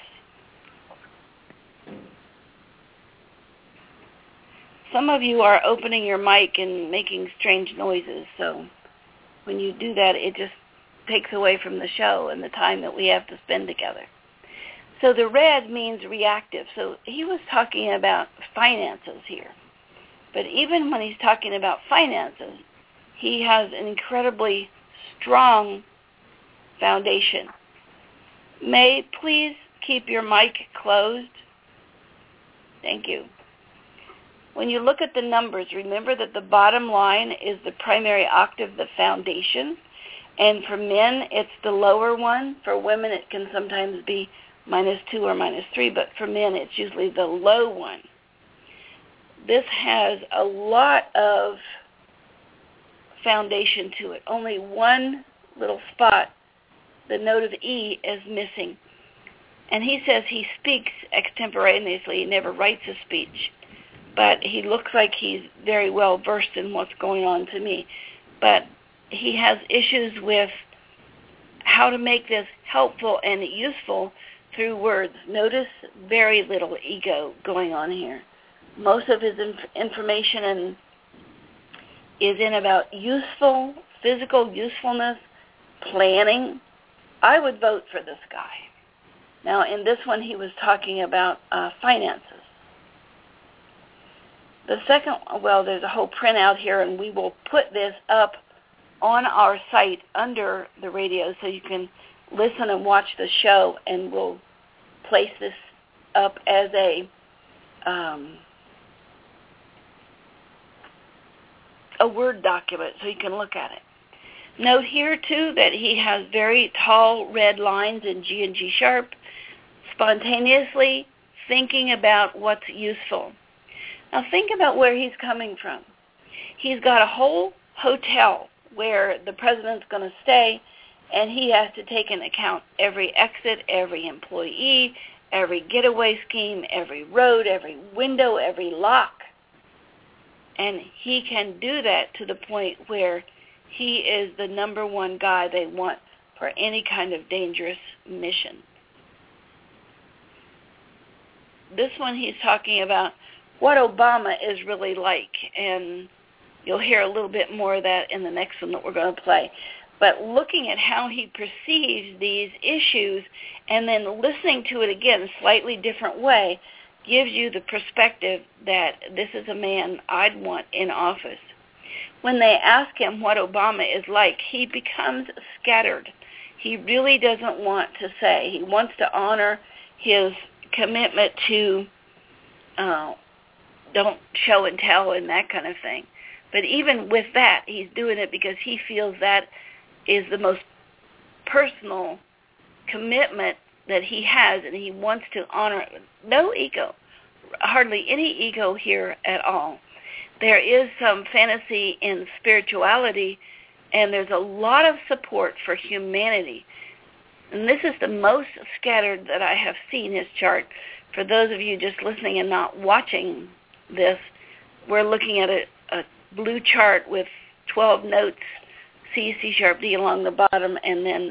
Some of you are opening your mic and making strange noises, so when you do that, it just takes away from the show and the time that we have to spend together. So the red means reactive. So he was talking about finances here. But even when he's talking about finances, he has an incredibly strong foundation. May please keep your mic closed? Thank you. When you look at the numbers, remember that the bottom line is the primary octave, the foundation. And for men, it's the lower one. For women, it can sometimes be -2 or -3, but for men, it's usually the low one. This has a lot of foundation to it. Only one little spot, the note of E, is missing. And he says he speaks extemporaneously. He never writes a speech. But he looks like he's very well versed in what's going on to me. But he has issues with how to make this helpful and useful through words. Notice very little ego going on here. Most of his information is in about useful, physical usefulness, planning. I would vote for this guy. Now, in this one, he was talking about finances. The second, well, there's a whole printout here, and we will put this up on our site under the radio so you can listen and watch the show, and we'll place this up as a Word document so you can look at it. Note here, too, that he has very tall red lines in G and G sharp, spontaneously thinking about what's useful. Now think about where he's coming from. He's got a whole hotel where the president's going to stay, and he has to take into account every exit, every employee, every getaway scheme, every road, every window, every lock. And he can do that to the point where he is the number one guy they want for any kind of dangerous mission. This one he's talking about what Obama is really like, and you'll hear a little bit more of that in the next one that we're going to play. But looking at how he perceives these issues and then listening to it again a slightly different way gives you the perspective that this is a man I'd want in office. When they ask him what Obama is like, he becomes scattered. He really doesn't want to say. He wants to honor his commitment to don't show and tell and that kind of thing. But even with that, he's doing it because he feels that is the most personal commitment that he has, and he wants to honor it. No ego, hardly any ego here at all. There is some fantasy in spirituality, and there's a lot of support for humanity. And this is the most scattered that I have seen his chart. For those of you just listening and not watching this, we're looking at a blue chart with 12 notes, C, C sharp, D along the bottom, and then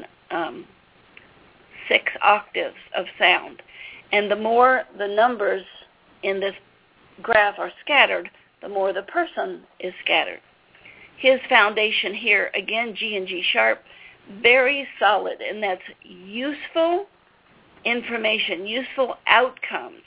6 octaves of sound. And the more the numbers in this graph are scattered, the more the person is scattered. His foundation here, again, G and G sharp, very solid, and that's useful information, useful outcomes.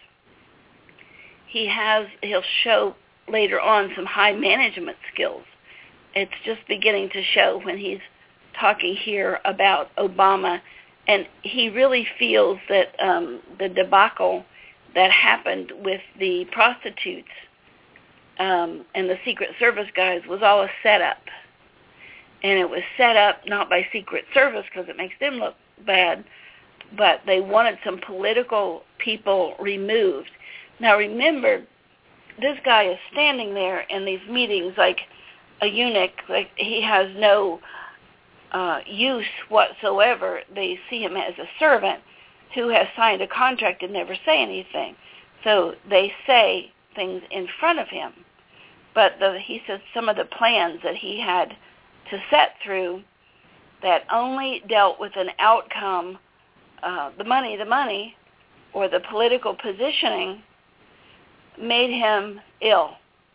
He'll show later on some high management skills. It's just beginning to show when he's talking here about Obama, and he really feels that the debacle that happened with the prostitutes and the Secret Service guys was all a setup. And it was set up not by Secret Service because it makes them look bad, but they wanted some political people removed. Now remember, this guy is standing there in these meetings like a eunuch, like he has no use whatsoever. They see him as a servant who has signed a contract and never say anything. So they say things in front of him. But he says some of the plans that he had to set through that only dealt with an outcome, the money, or the political positioning, made him ill.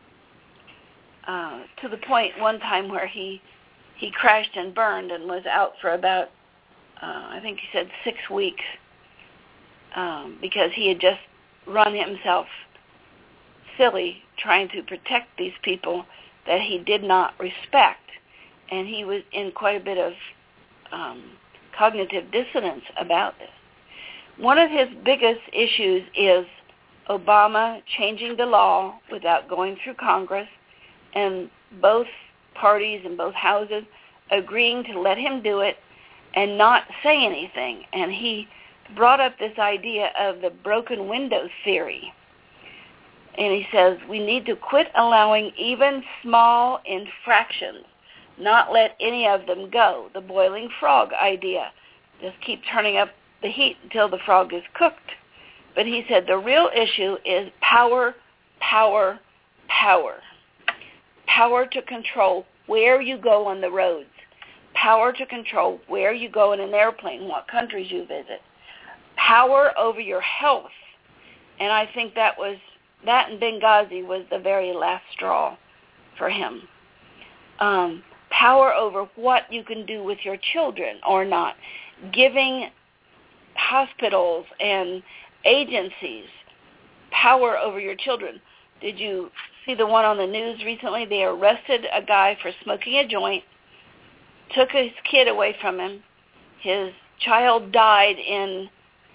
To the point one time where he crashed and burned and was out for about, I think he said 6 weeks, because he had just run himself silly trying to protect these people that he did not respect. And he was in quite a bit of cognitive dissonance about this. One of his biggest issues is Obama changing the law without going through Congress, and both parties and both houses agreeing to let him do it and not say anything. And he brought up this idea of the broken window theory. And he says, we need to quit allowing even small infractions, not let any of them go. The boiling frog idea. Just keep turning up the heat until the frog is cooked. But he said the real issue is power, power, power. Power to control where you go on the roads. Power to control where you go in an airplane, what countries you visit. Power over your health. And I think that in Benghazi was the very last straw for him. Power over what you can do with your children or not. Giving hospitals and agencies power over your children. Did you see the one on the news recently? They arrested a guy for smoking a joint, took his kid away from him. His child died in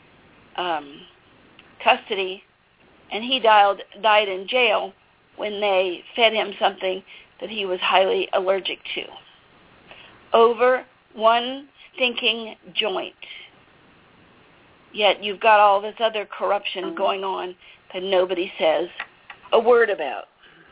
custody, and he died in jail when they fed him something that he was highly allergic to. Over one stinking joint. Yet you've got all this other corruption going on that nobody says a word about.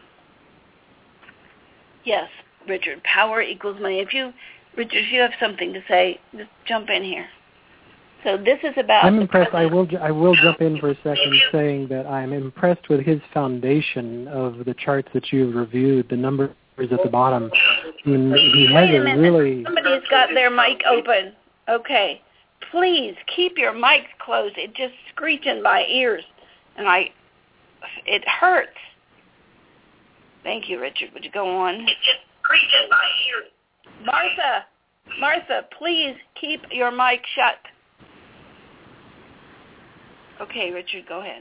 Yes, Richard, power equals money. Richard, if you have something to say, just jump in here. So this is about... I'm impressed. I will jump in for a second saying that I'm impressed with his foundation of the charts that you've reviewed, the numbers at the bottom. I mean, he has a really... Somebody's got their mic open. Okay. Please keep your mics closed. It just screeches in my ears, and it hurts. Thank you, Richard. Would you go on? It just screeches in my ears. Martha, please keep your mic shut. Okay, Richard, go ahead.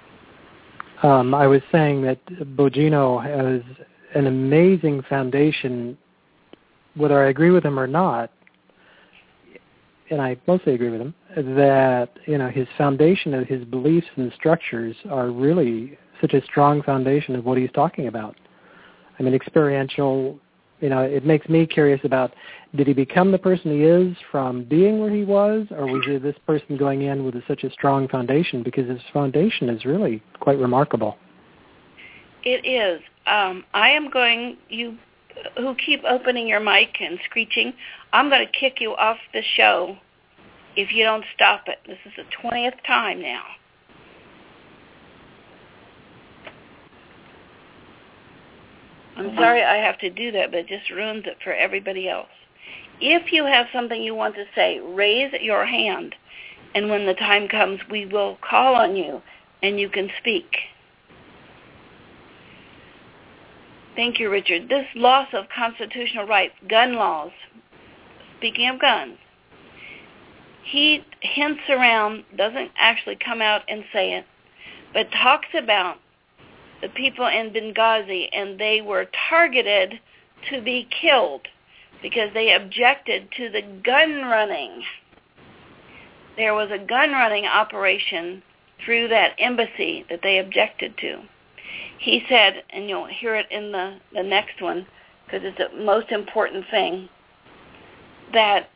I was saying that Bongino has an amazing foundation, whether I agree with him or not, and I mostly agree with him, that his foundation of his beliefs and structures are really such a strong foundation of what he's talking about. I mean, experiential, it makes me curious about, did he become the person he is from being where he was, or was he this person going in with such a strong foundation? Because his foundation is really quite remarkable. It is. I am going, you who keep opening your mic and screeching, I'm going to kick you off the show if you don't stop it. This is the 20th time now. I'm sorry I have to do that, but it just ruins it for everybody else. If you have something you want to say, raise your hand, and when the time comes, we will call on you, and you can speak. Thank you, Richard. This loss of constitutional rights, gun laws, speaking of guns, he hints around, doesn't actually come out and say it, but talks about the people in Benghazi, and they were targeted to be killed because they objected to the gun running. There was a gun running operation through that embassy that they objected to. He said, and you'll hear it in the next one because it's the most important thing, that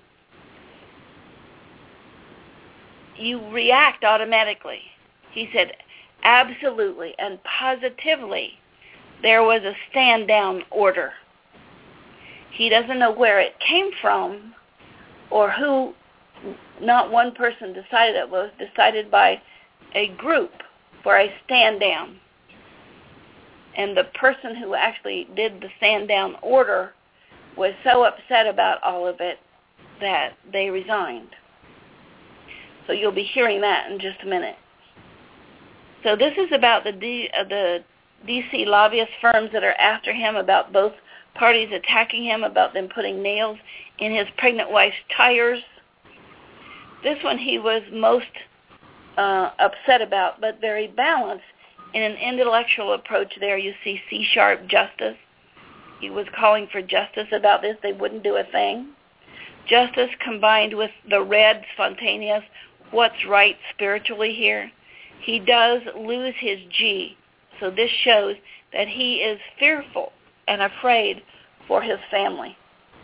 you react automatically. He said, absolutely and positively there was a stand-down order. He doesn't know where it came from or who, not one person decided it. Was decided by a group for a stand-down. And the person who actually did the stand-down order was so upset about all of it that they resigned. So you'll be hearing that in just a minute. So this is about the D.C. lobbyist firms that are after him, about both parties attacking him, about them putting nails in his pregnant wife's tires. This one he was most upset about, but very balanced. In an intellectual approach there, you see C-sharp justice. He was calling for justice about this. They wouldn't do a thing. Justice combined with the red, spontaneous, what's right spiritually here. He does lose his G. So this shows that he is fearful and afraid for his family.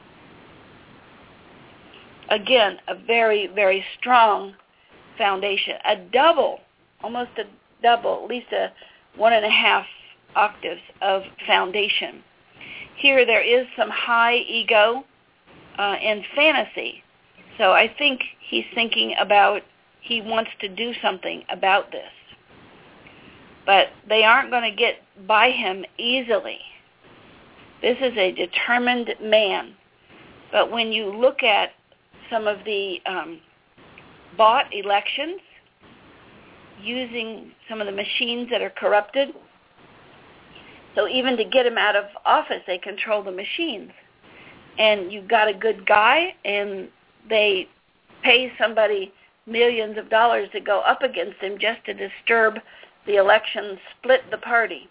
Again, a very, very strong foundation. A double, almost a double, at least a 1.5 octaves of foundation. Here there is some high ego and fantasy. So I think he's thinking about, he wants to do something about this. But they aren't going to get by him easily. This is a determined man. But when you look at some of the bought elections, using some of the machines that are corrupted, so even to get him out of office, they control the machines. And you've got a good guy, and they pay somebody millions of dollars to go up against him just to disturb the election, split the party.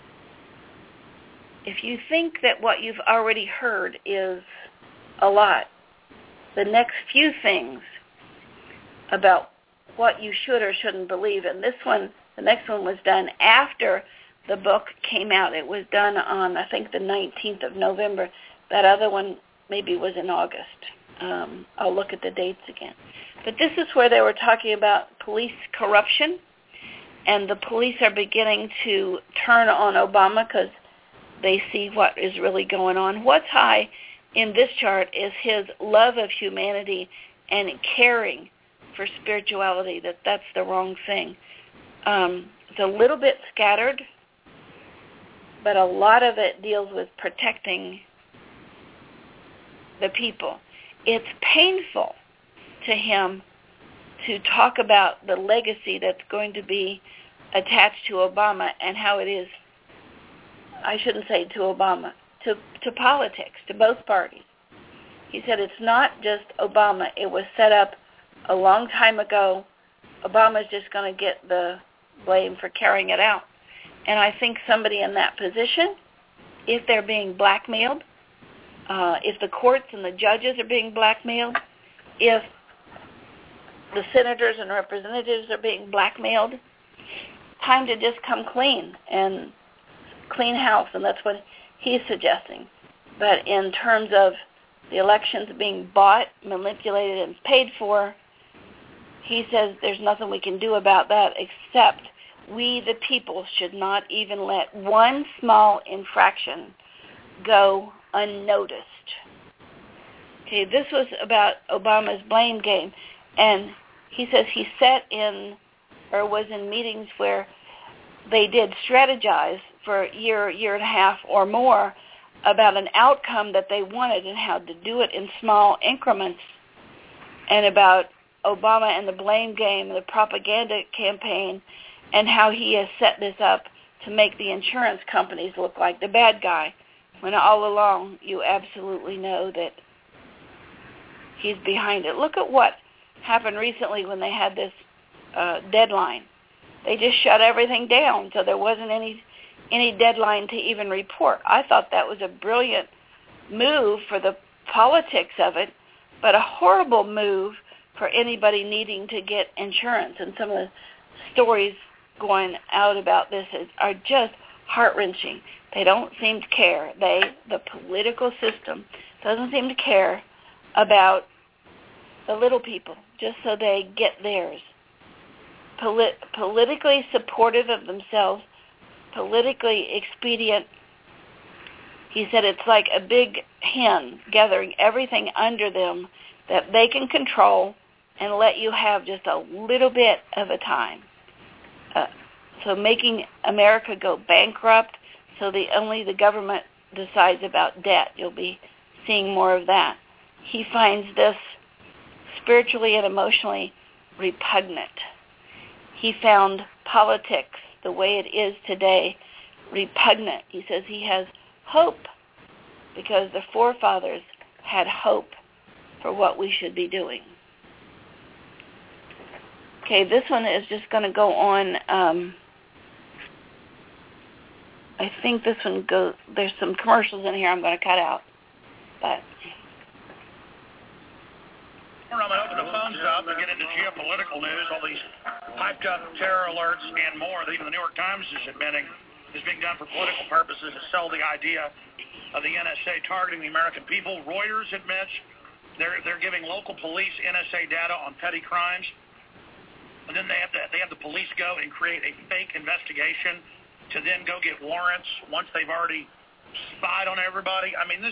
If you think that what you've already heard is a lot, the next few things about what you should or shouldn't believe, and this one, the next one was done after the book came out. It was done on, I think, the 19th of November. That other one maybe was in August. I'll look at the dates again. But this is where they were talking about police corruption, and the police are beginning to turn on Obama because they see what is really going on. What's high in this chart is his love of humanity and caring for spirituality, that's the wrong thing. It's a little bit scattered, but a lot of it deals with protecting the people. It's painful to him to talk about the legacy that's going to be attached to Obama and how it is, I shouldn't say to Obama, to politics, to both parties. He said it's not just Obama. It was set up a long time ago. Obama's just going to get the blame for carrying it out. And I think somebody in that position, if they're being blackmailed, if the courts and the judges are being blackmailed, if the senators and representatives are being blackmailed, time to just come clean and clean house, and that's what he's suggesting. But in terms of the elections being bought, manipulated, and paid for, he says there's nothing we can do about that except we, the people, should not even let one small infraction go unnoticed. Okay, this was about Obama's blame game. And he says he sat in or was in meetings where they did strategize for a year and a half or more about an outcome that they wanted and how to do it in small increments, and about Obama and the blame game and the propaganda campaign and how he has set this up to make the insurance companies look like the bad guy, when all along you absolutely know that he's behind it. Look at what happened recently when they had this deadline. They just shut everything down, so there wasn't any deadline to even report. I thought that was a brilliant move for the politics of it, but a horrible move for anybody needing to get insurance. And some of the stories going out about this are just heart-wrenching. They don't seem to care. The political system doesn't seem to care about the little people, just so they get theirs. politically supportive of themselves, politically expedient. He said it's like a big hen gathering everything under them that they can control and let you have just a little bit of a time. So making America go bankrupt so only the government decides about debt. You'll be seeing more of that. He finds this spiritually and emotionally repugnant. He found politics, the way it is today, repugnant. He says he has hope because the forefathers had hope for what we should be doing. Okay, this one is just going to go on. I think this one goes, there's some commercials in here I'm going to cut out. But I'm going to open the phones up and get into geopolitical news, all these hyped up terror alerts and more that even the New York Times is admitting is being done for political purposes to sell the idea of the NSA targeting the American people. Reuters admits they're giving local police NSA data on petty crimes, and then they have the police go and create a fake investigation to then go get warrants once they've already spied on everybody. I mean, this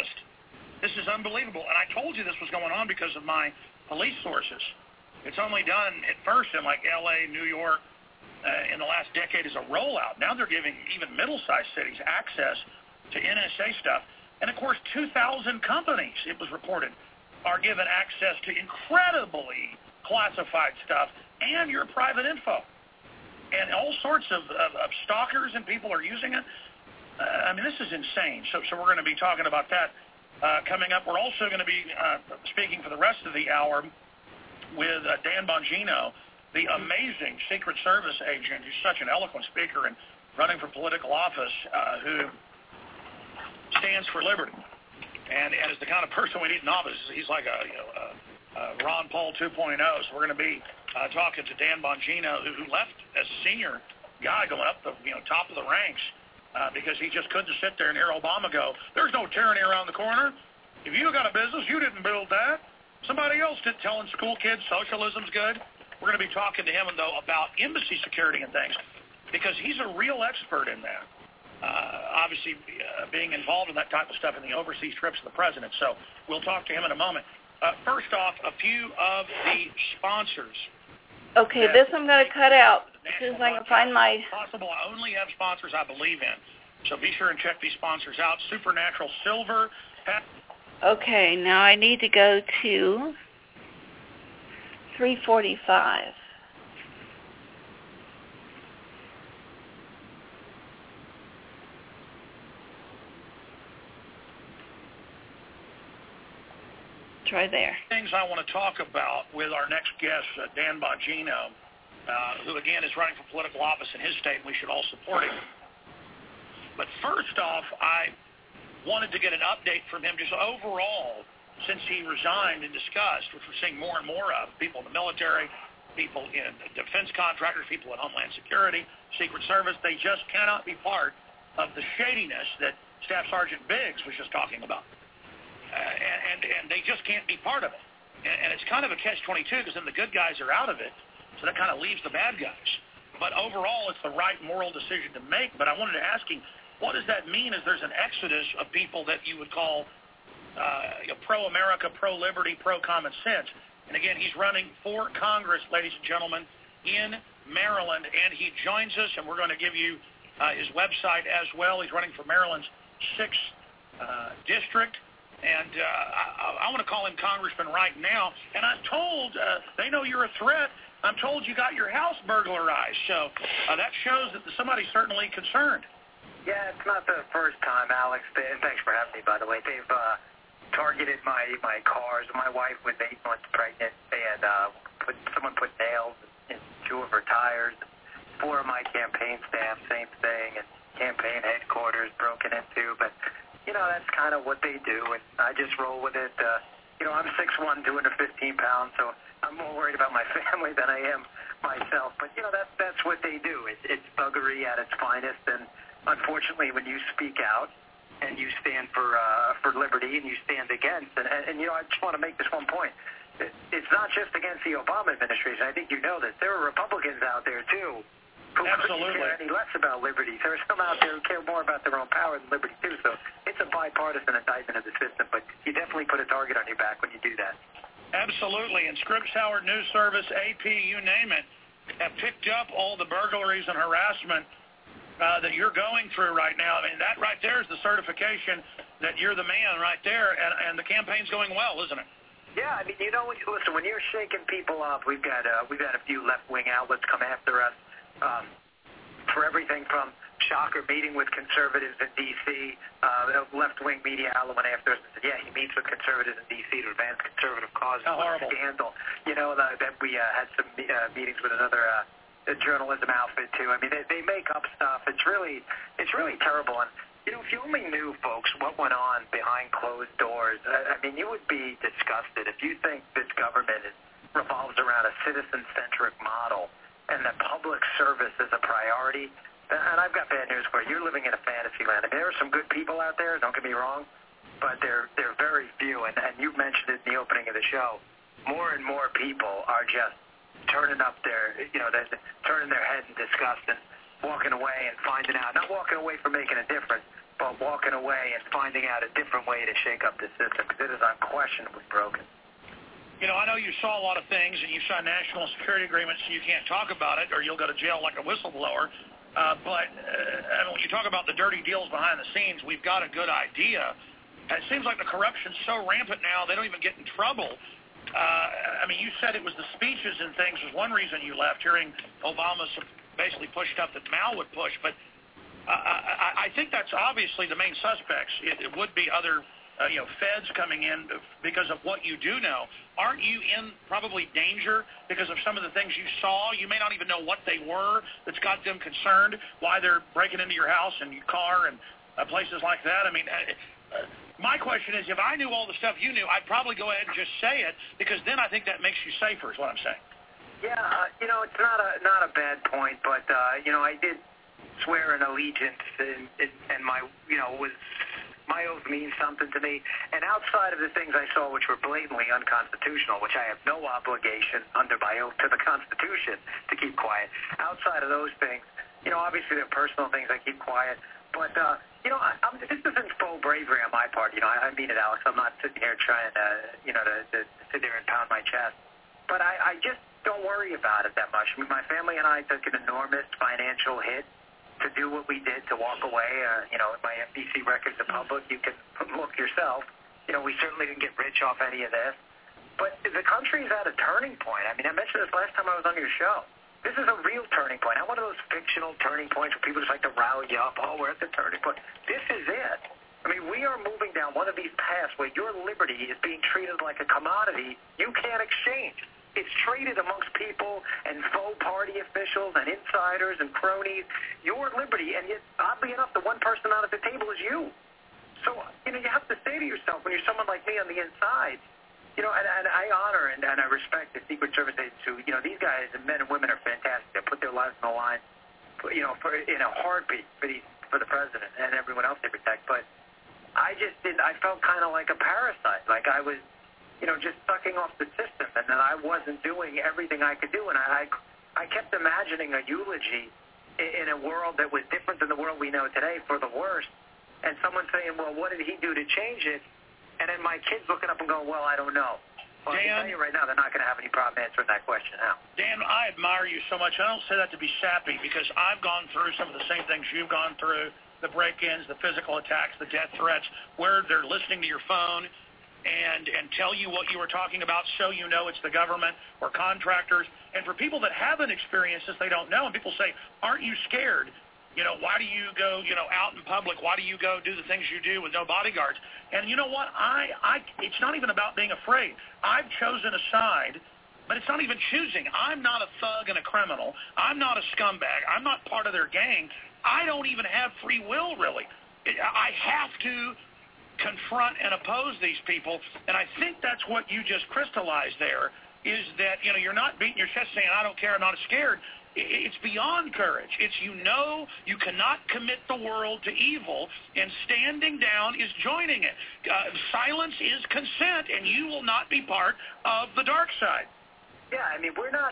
is unbelievable. And I told you this was going on because of my police sources. It's only done at first in like L.A., New York, in the last decade as a rollout. Now they're giving even middle-sized cities access to NSA stuff. And, of course, 2,000 companies, it was reported, are given access to incredibly classified stuff and your private info. And all sorts of stalkers and people are using it. I mean, this is insane. So we're going to be talking about that coming up. We're also going to be speaking for the rest of the hour with Dan Bongino, the amazing Secret Service agent who's such an eloquent speaker and running for political office, who stands for liberty and is the kind of person we need in office. He's like a Ron Paul 2.0. So we're going to be talking to Dan Bongino, who left as a senior guy going up the top of the ranks because he just couldn't sit there and hear Obama go, "There's no tyranny around the corner. If you got a business, you didn't build that. Somebody else did." Telling school kids socialism's good. We're going to be talking to him, though, about embassy security and things because he's a real expert in that. Obviously, being involved in that type of stuff in the overseas trips of the president. So we'll talk to him in a moment. First off, a few of the sponsors. Okay, this I'm going to cut out as soon as I can find my... Possible. I only have sponsors I believe in. So be sure and check these sponsors out. Supernatural Silver. Okay, now I need to go to 345. Try there. Things I want to talk about with our next guest, Dan Bongino, who again is running for political office in his state, and we should all support him. But first off, I wanted to get an update from him just overall since he resigned and discussed, which we're seeing more and more of, people in the military, people in defense contractors, people in Homeland Security, Secret Service. They just cannot be part of the shadiness that Staff Sergeant Biggs was just talking about. And they just can't be part of it. And it's kind of a catch-22 because then the good guys are out of it, so that kind of leaves the bad guys. But overall, it's the right moral decision to make. But I wanted to ask him, what does that mean as there's an exodus of people that you would call pro-America, pro-liberty, pro-common sense? And again, he's running for Congress, ladies and gentlemen, in Maryland, and he joins us, and we're going to give you his website as well. He's running for Maryland's 6th district. And I want to call him Congressman right now. And I'm told they know you're a threat. I'm told you got your house burglarized. So that shows that somebody's certainly concerned. Yeah, it's not the first time, Alex. And thanks for having me, by the way. They've targeted my cars. My wife was 8 months pregnant, and someone put nails in 2 of her tires. 4 of my campaign staff, same thing, and campaign headquarters broken into. But that's kind of what they do, and I just roll with it. I'm 6'1", 215 pounds, so I'm more worried about my family than I am myself. But, that's what they do. It's buggery at its finest, and unfortunately, when you speak out and you stand for liberty and you stand against, and I just want to make this one point. it's not just against the Obama administration. I think you know that there are Republicans out there, too, who couldn't care any less about liberty. There are some out there who care more about their own power than liberty, too. So it's a bipartisan indictment of the system, but you definitely put a target on your back when you do that. Absolutely. And Scripps Howard News Service, AP, you name it, have picked up all the burglaries and harassment that you're going through right now. I mean, that right there is the certification that you're the man right there, and the campaign's going well, isn't it? Yeah, I mean, you know, listen, when you're shaking people up, we've got a few left-wing outlets come after us for everything from shocker meeting with conservatives in D.C. A left-wing media outlet went after us and said, yeah, he meets with conservatives in D.C. to advance conservative causes. Scandal. You know, that we had some meetings with another journalism outfit, too. I mean, they make up stuff. It's really terrible. And, you know, if you only knew, folks, what went on behind closed doors, I mean, you would be disgusted. If you think this government revolves around a citizen-centric model and that public service is a priority, and I've got bad news for you. You're living in a fantasy land. I mean, there are some good people out there, don't get me wrong, but they're very few. And you mentioned it in the opening of the show. More and more people are just turning up their, you know, turning their head in disgust and walking away and finding out, not walking away from making a difference, but walking away and finding out a different way to shake up the system, because it is unquestionably broken. You know, I know you saw a lot of things, and you signed national security agreements, so you can't talk about it, or you'll go to jail like a whistleblower. But I mean, when you talk about the dirty deals behind the scenes, we've got a good idea. It seems like the corruption's so rampant now, they don't even get in trouble. I mean, you said it was the speeches and things was one reason you left, hearing Obama basically push stuff that Mao would push. But I think that's obviously the main suspects. It would be other feds coming in because of what you do know. Aren't you in probably danger because of some of the things you saw? You may not even know what they were that's got them concerned, why they're breaking into your house and your car and places like that. I mean, my question is, if I knew all the stuff you knew, I'd probably go ahead and just say it, because then I think that makes you safer is what I'm saying. Yeah, it's not a bad point, but, I did swear an allegiance, and my oath means something to me. And outside of the things I saw which were blatantly unconstitutional, which I have no obligation under my oath to the Constitution to keep quiet, outside of those things, obviously there are personal things I keep quiet. But, this isn't full bravery on my part. I mean it, Alex. I'm not sitting here trying to sit there and pound my chest. But I just don't worry about it that much. I mean, my family and I took an enormous financial hit to do what we did, to walk away. My FBC records are public. You can look yourself. We certainly didn't get rich off any of this. But the country's at a turning point. I mean, I mentioned this last time I was on your show. This is a real turning point. Not one of those fictional turning points where people just like to rile you up. Oh, we're at the turning point. This is it. I mean, we are moving down one of these paths where your liberty is being treated like a commodity you can't exchange. It's traded amongst people and faux party officials and insiders and cronies. Your liberty, and yet, oddly enough, the one person out at the table is you. So, you have to say to yourself, when you're someone like me on the inside, and I honor and I respect the Secret Service agents who, these guys and men and women are fantastic. They put their lives on the line, in a heartbeat for the president and everyone else they protect. But I felt kind of like a parasite, like I was, just sucking off the system, and that I wasn't doing everything I could do. And I kept imagining a eulogy in a world that was different than the world we know today, for the worse. And someone saying, well, what did he do to change it? And then my kids looking up and going, well, I don't know. Well, Dan, I can tell you right now, they're not going to have any problem answering that question now. Dan, I admire you so much. I don't say that to be sappy, because I've gone through some of the same things you've gone through, the break-ins, the physical attacks, the death threats, where they're listening to your phone and tell you what you were talking about, so you know it's the government or contractors. And for people that haven't experienced this, they don't know. And people say, aren't you scared? Why do you go, out in public? Why do you go do the things you do with no bodyguards? And you know what? It's not even about being afraid. I've chosen a side, but it's not even choosing. I'm not a thug and a criminal. I'm not a scumbag. I'm not part of their gang. I don't even have free will, really. I have to confront and oppose these people, and I think that's what you just crystallized there, is that, you're not beating your chest saying, I don't care, I'm not scared. It's beyond courage. It's you cannot commit the world to evil, and standing down is joining it. Silence is consent, and you will not be part of the dark side. Yeah, I mean, we're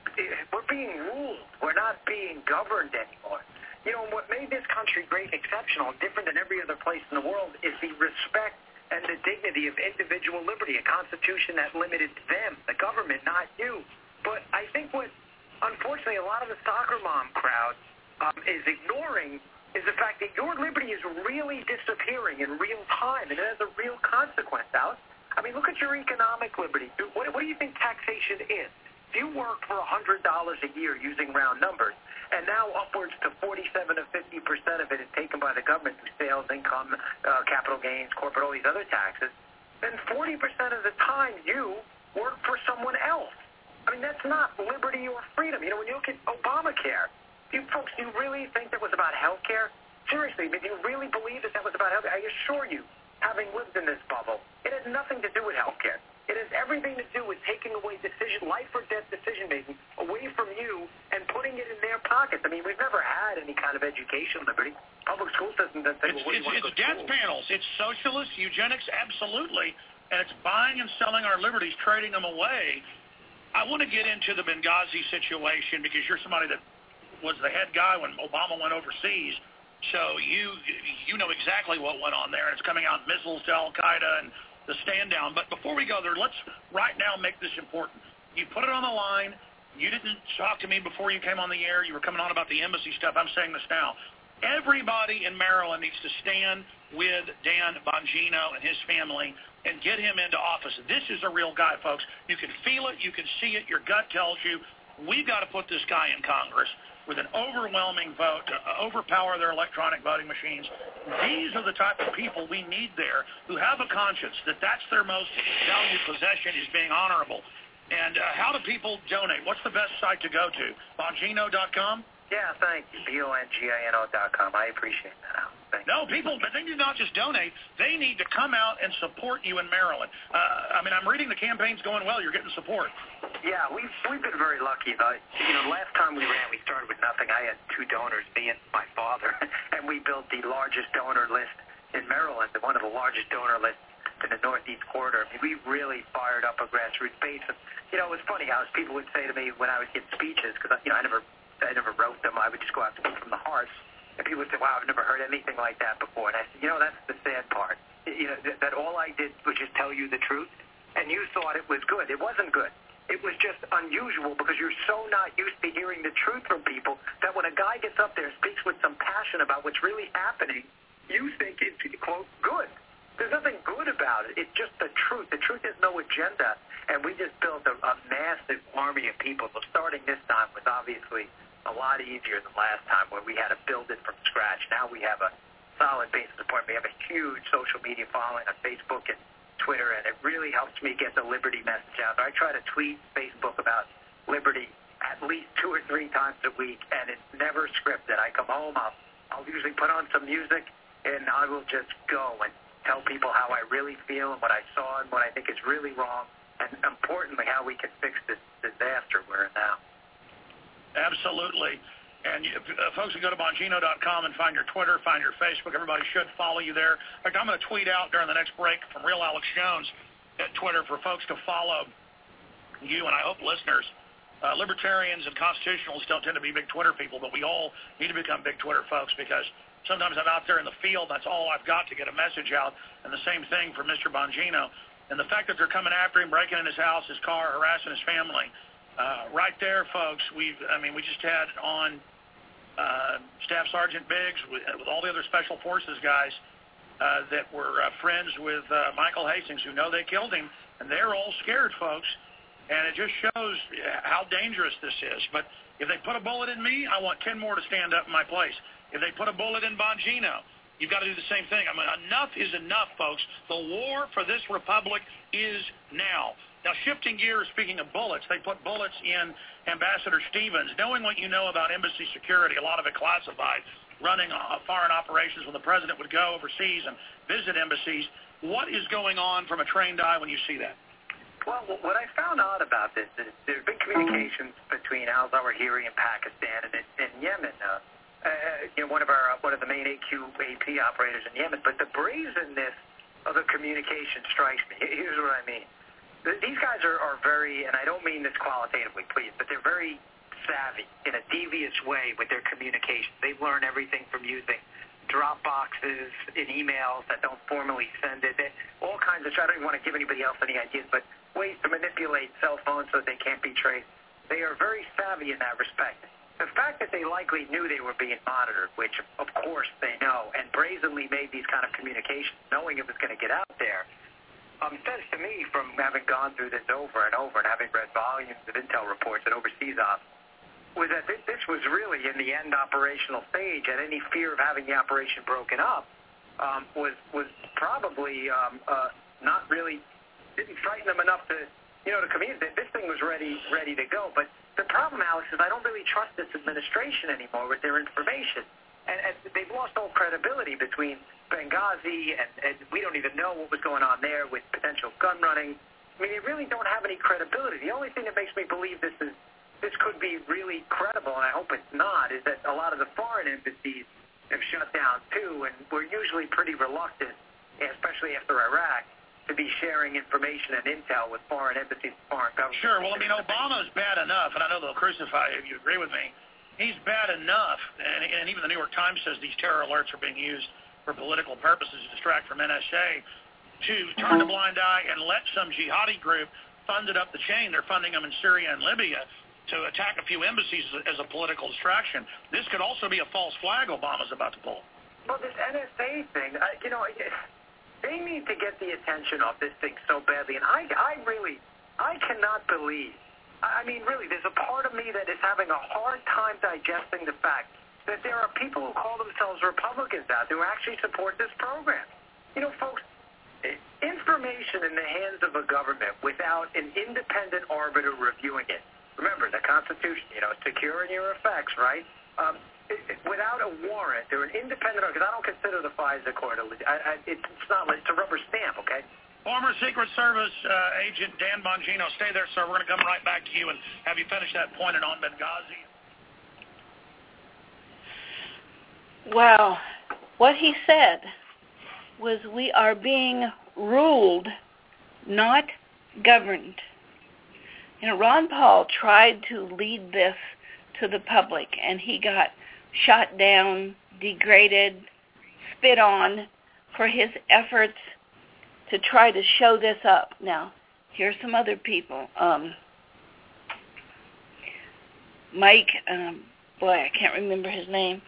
being ruled. We're not being governed anymore. You know, what made this country great and exceptional, different than every other place in the world, is the respect and the dignity of individual liberty, a constitution that limited them, the government, not you. But I think what, unfortunately, a lot of the soccer mom crowd is ignoring is the fact that your liberty is really disappearing in real time, and it has a real consequence, Alex. I mean, look at your economic liberty. What do you think taxation is? If you work for $100 a year using round numbers, and now upwards to 47 to 50% of it is taken by the government through sales, income, capital gains, corporate, all these other taxes, then 40% of the time you work for someone else. I mean, that's not liberty or freedom. You know, when you look at Obamacare, do you really think that was about health care? Seriously, do you really believe that was about health care? I assure you, having lived in this bubble, it has nothing to do with health care. It has everything to do with taking away life or death decision-making away from you and putting it in their pockets. I mean, we've never had any kind of education liberty. Public school system doesn't say, it's death panels. It's socialist, eugenics, absolutely. And it's buying and selling our liberties, trading them away. I want to get into the Benghazi situation because you're somebody that was the head guy when Obama went overseas. So you know exactly what went on there, and it's coming out missiles to Al-Qaeda and the stand down. But before we go there, let's right now make this important. You put it on the line. You didn't talk to me before you came on the air. You were coming on about the embassy stuff. I'm saying this now. Everybody in Maryland needs to stand with Dan Bongino and his family and get him into office. This is a real guy, folks. You can feel it. You can see it. Your gut tells you we've got to put this guy in Congress with an overwhelming vote to overpower their electronic voting machines. These are the type of people we need there who have a conscience that that's their most valued possession is being honorable. And how do people donate? What's the best site to go to? Bongino.com? Yeah, thank you. Bongino.com. I appreciate that. No, people, but they do not just donate. They need to come out and support you in Maryland. I mean, I'm reading the campaign's going well. You're getting support. Yeah, we've been very lucky. Last time we ran, we started with nothing. I had 2 donors, me and my father, and we built the largest donor list in Maryland, one of the largest donor lists in the Northeast corridor. I mean, we really fired up a grassroots base. And, it was funny how people would say to me when I would give speeches, because I never wrote them. I would just go out and speak from the heart. And people would say, wow, I've never heard anything like that before. And I said, that's the sad part. That all I did was just tell you the truth, and you thought it was good. It wasn't good. It was just unusual because you're so not used to hearing the truth from people that when a guy gets up there and speaks with some passion about what's really happening, you think it's, quote, good. There's nothing good about it. It's just the truth. The truth has no agenda. And we just built a massive army of people. So starting this time was obviously a lot easier than last time where we had to build it from scratch. Now we have a solid base of support. We have a huge social media following on Facebook and Twitter, and it really helps me get the liberty message out. I try to tweet Facebook about liberty at least 2 or 3 times a week, and it's never scripted. I come home, I'll usually put on some music, and I will just go and tell people how I really feel and what I saw and what I think is really wrong, and importantly, how we can fix this disaster we're in now. Absolutely. And folks can go to Bongino.com and find your Twitter, find your Facebook. Everybody should follow you there. In fact, I'm going to tweet out during the next break from Real Alex Jones at Twitter for folks to follow you, and I hope listeners. Libertarians and constitutionalists don't tend to be big Twitter people, but we all need to become big Twitter folks because sometimes I'm out there in the field, that's all I've got to get a message out, and the same thing for Mr. Bongino. And the fact that they're coming after him, breaking in his house, his car, harassing his family, right there, folks, we just had on Staff Sergeant Biggs with all the other Special Forces guys that were friends with Michael Hastings, who know they killed him, and they're all scared, folks. And it just shows how dangerous this is. But if they put a bullet in me, I want 10 more to stand up in my place. If they put a bullet in Bongino, you've got to do the same thing. I mean, enough is enough, folks. The war for this republic is now. Now, shifting gears, speaking of bullets, they put bullets in Ambassador Stevens. Knowing what you know about embassy security, a lot of it classified, running foreign operations when the president would go overseas and visit embassies, what is going on from a trained eye when you see that? Well, what I found out about this is there have been communications between al-Zawahiri in Pakistan and in Yemen. One of the main AP operators in Yemen. But the brazenness of the communication strikes me. Here's what I mean. These guys are very, and I don't mean this qualitatively, please, but they're very savvy in a devious way with their communication. They've learned everything from using drop boxes in emails that don't formally send it. All kinds of, I don't even want to give anybody else any ideas, but ways to manipulate cell phones so that they can't be traced. They are very savvy in that respect. The fact that they likely knew they were being monitored, which of course they know, and brazenly made these kind of communications, knowing it was going to get out there, says to me, from having gone through this over and over and having read volumes of intel reports and overseas ops, was that this was really in the end operational stage, and any fear of having the operation broken up was probably not really, didn't frighten them enough to communicate. This thing was ready to go. But the problem, Alex, is I don't really trust this administration anymore with their information. And they've lost all credibility between Benghazi and we don't even know what was going on there with potential gun running. I mean, they really don't have any credibility. The only thing that makes me believe this could be really credible, and I hope it's not, is that a lot of the foreign embassies have shut down too, and we're usually pretty reluctant, especially after Iraq, to be sharing information and intel with foreign embassies and foreign governments. Sure. Well, I mean, Obama's bad enough, and I know they'll crucify you if you agree with me. He's bad enough, and even the New York Times says these terror alerts are being used for political purposes to distract from NSA, to turn a blind eye and let some jihadi group fund it up the chain. They're funding them in Syria and Libya to attack a few embassies as a political distraction. This could also be a false flag Obama's about to pull. Well, this NSA thing, they need to get the attention off this thing so badly, and I cannot believe. I mean, really, there's a part of me that is having a hard time digesting the fact that there are people who call themselves Republicans out there who actually support this program. Folks, information in the hands of a government without an independent arbiter reviewing it. Remember, the Constitution, secure in your effects, right? Without a warrant or an independent, because I don't consider the FISA court, it's not, it's a rubber stamp, okay? Former Secret Service agent Dan Bongino, stay there, sir. We're going to come right back to you and have you finish that point on Benghazi. Wow. What he said was we are being ruled, not governed. Ron Paul tried to lead this to the public, and he got shot down, degraded, spit on for his efforts to try to show this up. Now, here's some other people. Mike, I can't remember his name.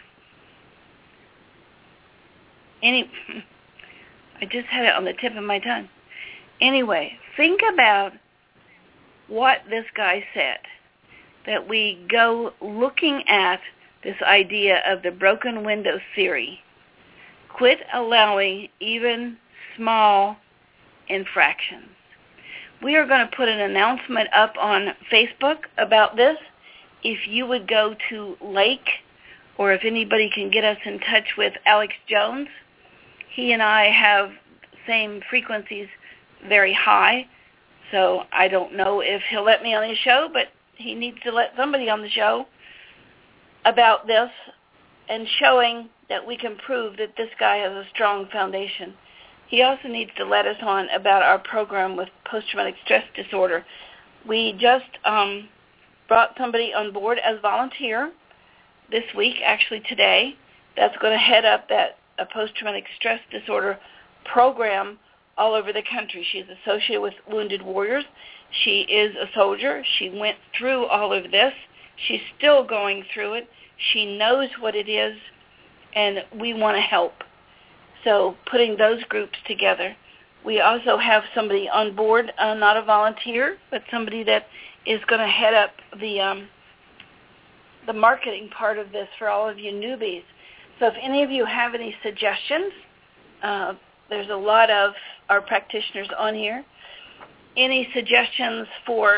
I just had it on the tip of my tongue. Anyway, think about what this guy said, that we go looking at this idea of the broken window theory. Quit allowing even small infractions. We are going to put an announcement up on Facebook about this. If you would go to Lake, or if anybody can get us in touch with Alex Jones, he and I have same frequencies, very high, so I don't know if he'll let me on his show, but he needs to let somebody on the show about this and showing that we can prove that this guy has a strong foundation. He also needs to let us on about our program with post-traumatic stress disorder. We just brought somebody on board as volunteer this week, actually today, that's going to head up that post-traumatic stress disorder program all over the country. She's associated with Wounded Warriors. She is a soldier. She went through all of this. She's still going through it. She knows what it is, and we want to help. So putting those groups together. We also have somebody on board, not a volunteer, but somebody that is going to head up the marketing part of this for all of you newbies. So if any of you have any suggestions, there's a lot of our practitioners on here. Any suggestions for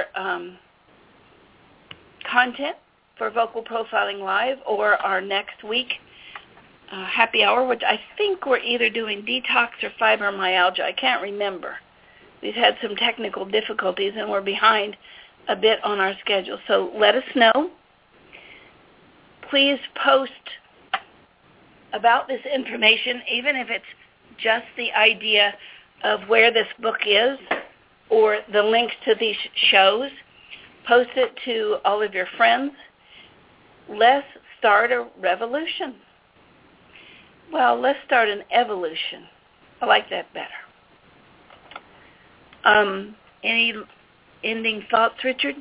content for Vocal Profiling Live or our next week happy hour, which I think we're either doing detox or fibromyalgia. I can't remember. we've had some technical difficulties and we're behind a bit on our schedule. So let us know. Please post about this information, even if it's just the idea of where this book is or the links to these shows. Post it to all of your friends. Let's start a revolution. Well, let's start an evolution. I like that better. Any ending thoughts, Richard?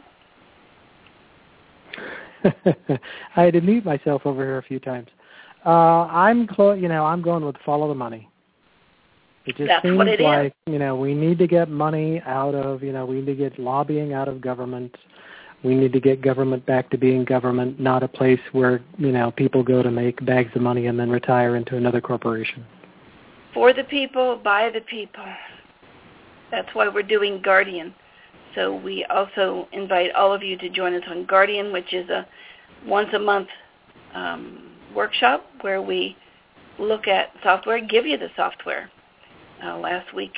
I had to mute myself over here a few times. I'm going with follow the money. It just That's seems what it like, is. We need to get money out of, we need to get lobbying out of government. We need to get government back to being government, not a place where, people go to make bags of money and then retire into another corporation. For the people, by the people. That's why we're doing Guardian. So we also invite all of you to join us on Guardian, which is a once-a-month workshop where we look at software, give you the software. Last week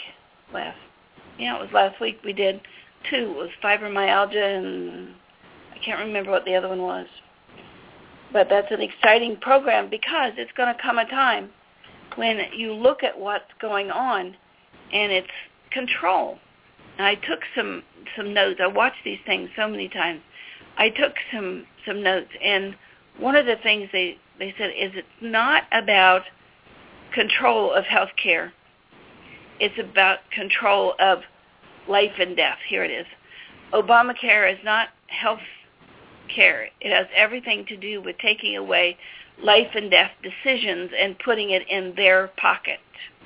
we did 2. It was fibromyalgia, and I can't remember what the other one was. But that's an exciting program because it's going to come a time when you look at what's going on and it's control. And I took some notes. I watched these things so many times. I took some notes, and one of the things they said is it's not about control of health care. It's about control of life and death. Here it is. Obamacare is not health care. It has everything to do with taking away life and death decisions and putting it in their pocket.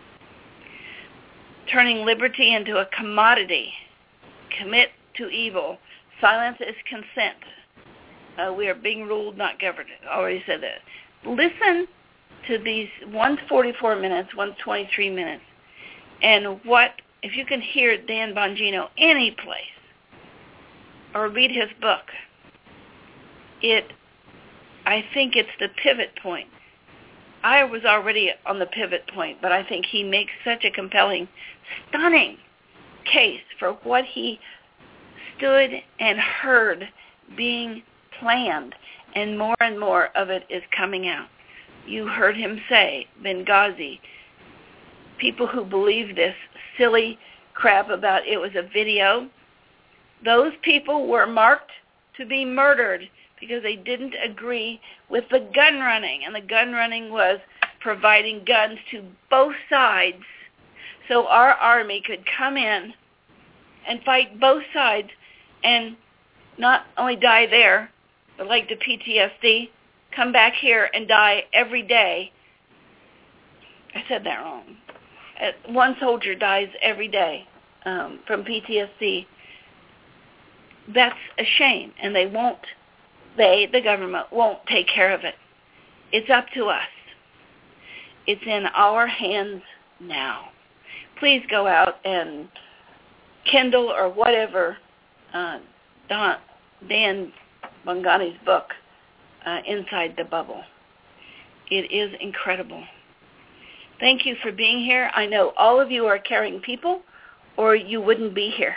Turning liberty into a commodity. Commit to evil. Silence is consent. We are being ruled, not governed. I already said that. Listen to these. One's 44 minutes, one's 23 minutes. And if you can hear Dan Bongino any place or read his book, I think it's the pivot point. I was already on the pivot point, but I think he makes such a compelling, stunning case for what he stood and heard being planned, and more of it is coming out. You heard him say, Benghazi, people who believe this silly crap about it was a video, those people were marked to be murdered because they didn't agree with the gun running. And the gun running was providing guns to both sides so our army could come in and fight both sides and not only die there, but like the PTSD, come back here and die every day. I said that wrong. One soldier dies every day from PTSD. That's a shame, and the government won't take care of it. It's up to us. It's in our hands now. Please go out and Kindle or whatever Dan Bongano's book, Inside the Bubble. It is incredible. Thank you for being here. I know all of you are caring people, or you wouldn't be here.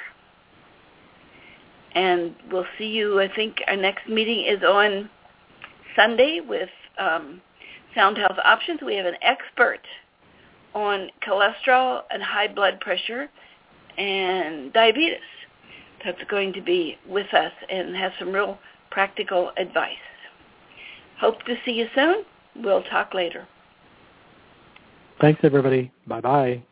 And we'll see you, I think our next meeting is on Sunday with Sound Health Options. We have an expert on cholesterol and high blood pressure and diabetes that's going to be with us and have some real practical advice. Hope to see you soon. We'll talk later. Thanks, everybody. Bye-bye.